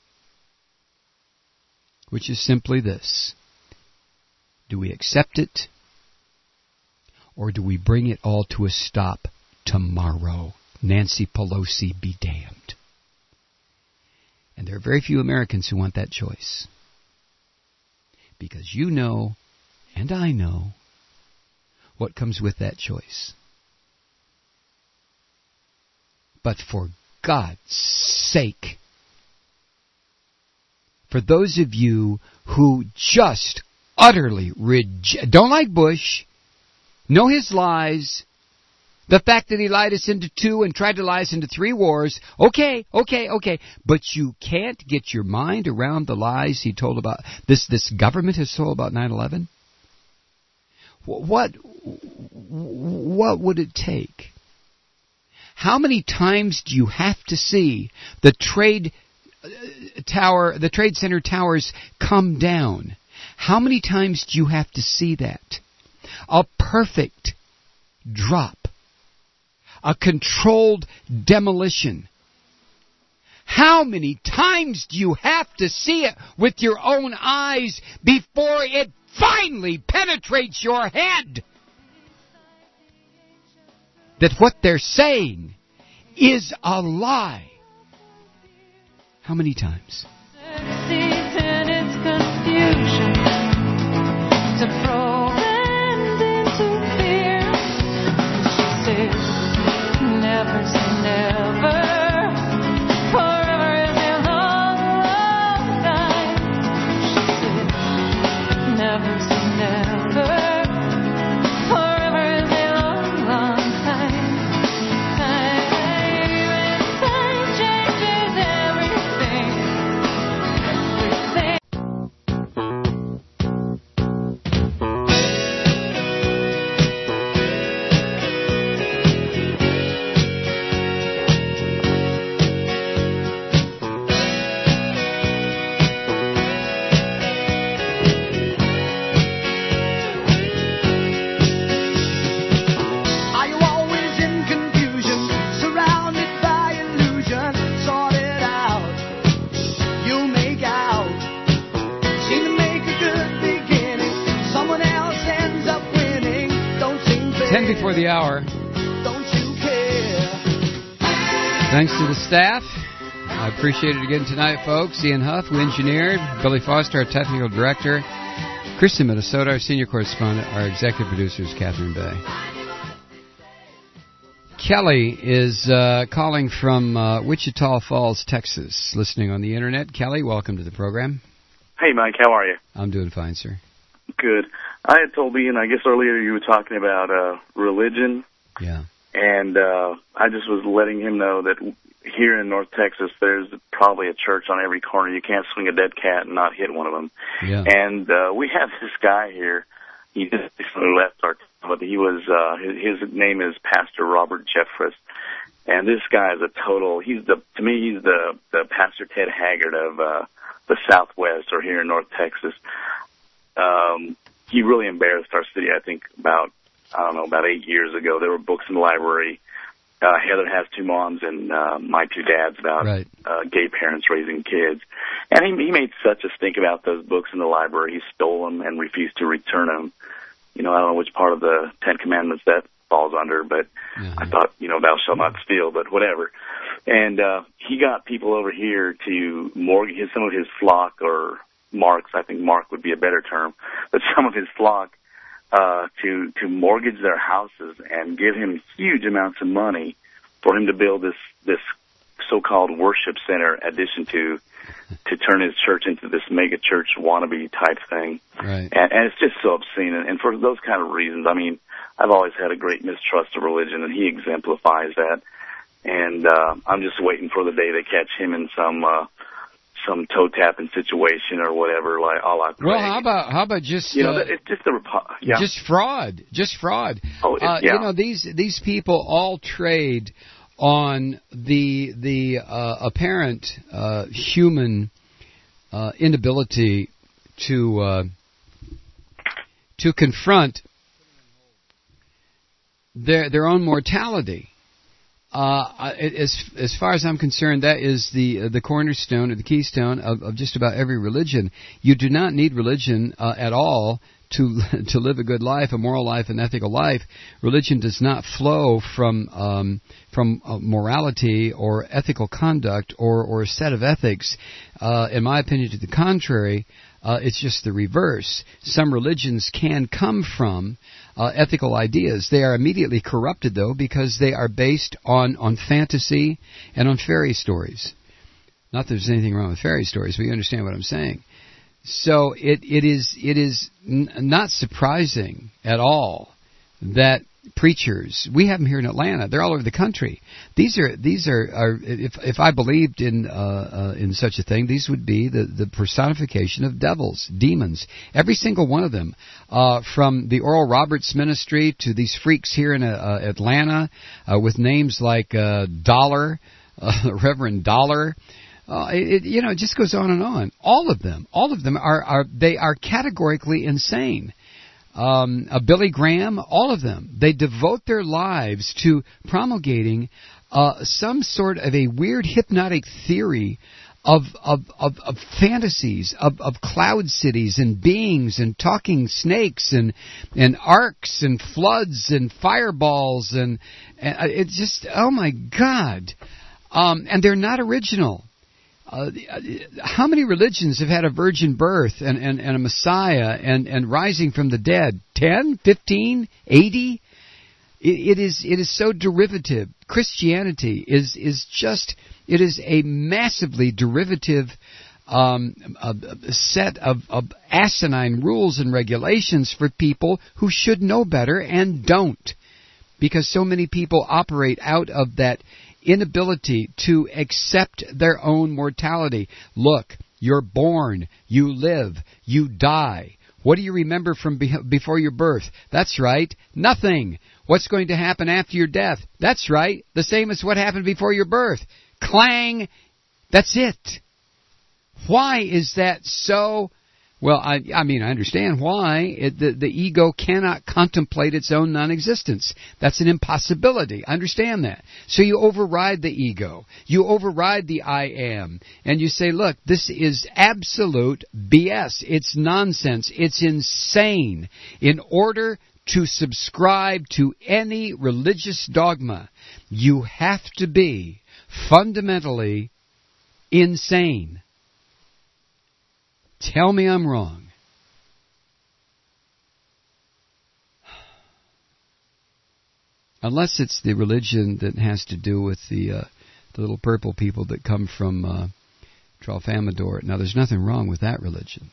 which is simply this. Do we accept it, or do we bring it all to a stop tomorrow? Nancy Pelosi be damned. And there are very few Americans who want that choice. Because you know, and I know, what comes with that choice. But for God's sake, for those of you who just utterly don't like Bush, know his lies, the fact that he lied us into 2 and tried to lie us into 3 wars, okay, but you can't get your mind around the lies he told about, this government has told about 9/11? What would it take? How many times do you have to see the trade center towers come down? How many times do you have to see that? A perfect drop. A controlled demolition. How many times do you have to see it with your own eyes before it finally penetrates your head? That what they're saying is a lie. How many times? To throw and into fear. She says, never say never. Forever is a long, long time. She said, never say never. Forever is a long, long time. Time changes everything. before the hour. Thanks to the staff. I appreciate it again tonight, folks. Ian Huff, who engineered. Billy Foster, our technical director. Kristen Minnesota, our senior correspondent. Our executive producer is Catherine Bay. Kelly is calling from Wichita Falls, Texas, listening on the Internet. Kelly, welcome to the program. Hey, Mike, how are you? I'm doing fine, sir. Good. I had told Ian, I guess earlier you were talking about religion. Yeah. And I just was letting him know that here in North Texas, there's probably a church on every corner. You can't swing a dead cat and not hit one of them. Yeah. And we have this guy here. He just recently left our town, but he was his name is Pastor Robert Jeffress. And this guy is a total. To me, he's the Pastor Ted Haggard of the Southwest or here in North Texas. He really embarrassed our city. I think about 8 years ago, there were books in the library. Heather Has Two Moms and My Two Dads about gay parents raising kids. And he made such a stink about those books in the library. He stole them and refused to return them. I don't know which part of the Ten Commandments that falls under, but I thought, thou shalt not steal, but whatever. And he got people over here to mortgage some of his flock, or marks, I think mark would be a better term, but some of his flock to mortgage their houses and give him huge amounts of money for him to build this so-called worship center addition to turn his church into this mega church wannabe type thing. Right. And it's just so obscene. And for those kind of reasons, I mean, I've always had a great mistrust of religion, and he exemplifies that. And I'm just waiting for the day they catch him in some toe tapping situation or whatever, like all I pray. Well, how about just it's just just fraud, Oh, these people all trade on the apparent human inability to confront their own mortality. As far as I'm concerned, that is the cornerstone or the keystone of just about every religion. You do not need religion at all to live a good life, a moral life, an ethical life. Religion does not flow from morality or ethical conduct or a set of ethics. In my opinion, to the contrary, it's just the reverse. Some religions can come from ethical ideas. They are immediately corrupted, though, because they are based on fantasy and on fairy stories. Not that there's anything wrong with fairy stories, but you understand what I'm saying. So it is not surprising at all that preachers, we have them here in Atlanta, they're all over the country. These are if I believed in such a thing, these would be the personification of devils, demons. Every single one of them, from the Oral Roberts ministry to these freaks here in Atlanta with names like Dollar, Reverend Dollar. It just goes on and on. All of them are categorically insane. Billy Graham, all of them, they devote their lives to promulgating some sort of a weird hypnotic theory of fantasies, of cloud cities and beings and talking snakes and arcs and floods and fireballs and it's just, oh my God. And they're not original. How many religions have had a virgin birth and a Messiah and rising from the dead? 10, 15, 80? It is so derivative. Christianity is a massively derivative set of asinine rules and regulations for people who should know better and don't, because so many people operate out of that inability to accept their own mortality. Look, you're born, you live, you die. What do you remember from before your birth? That's right, nothing. What's going to happen after your death? That's right, the same as what happened before your birth. Clang! That's it. Why is that so? Well, I understand why. The ego cannot contemplate its own non-existence. That's an impossibility. I understand that. So you override the ego. You override the I am. And you say, look, this is absolute BS. It's nonsense. It's insane. In order to subscribe to any religious dogma, you have to be fundamentally insane. Tell me I'm wrong. Unless it's the religion that has to do with the little purple people that come from Tralfamadore. Now, there's nothing wrong with that religion.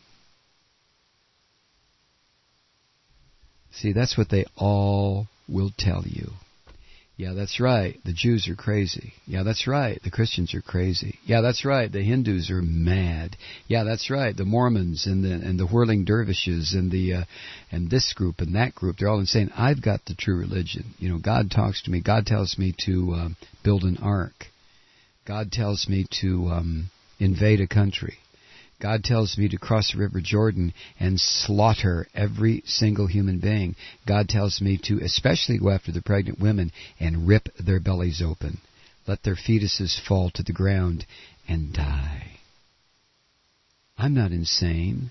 See, that's what they all will tell you. Yeah, that's right. The Jews are crazy. Yeah, that's right. The Christians are crazy. Yeah, that's right. The Hindus are mad. Yeah, that's right. The Mormons and the whirling dervishes and this group and that group, they're all insane. I've got the true religion. You know, God talks to me. God tells me to build an ark. God tells me to invade a country. God tells me to cross the River Jordan and slaughter every single human being. God tells me to especially go after the pregnant women and rip their bellies open. Let their fetuses fall to the ground and die. I'm not insane.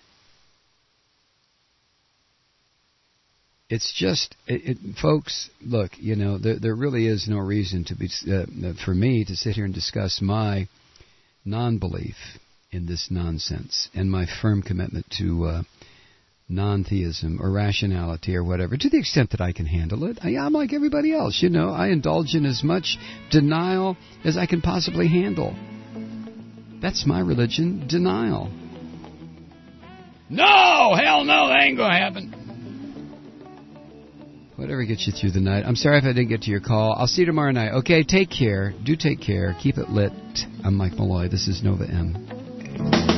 It's just, folks, look, you know, there really is no reason to be for me to sit here and discuss my non-belief in this nonsense and my firm commitment to non-theism or rationality or whatever, to the extent that I can handle it. I'm like everybody else, you know. I indulge in as much denial as I can possibly handle. That's my religion, denial. No! Hell no, that ain't gonna happen. Whatever gets you through the night. I'm sorry if I didn't get to your call. I'll see you tomorrow night. Okay, take care. Do take care. Keep it lit. I'm Mike Malloy. This is Nova M.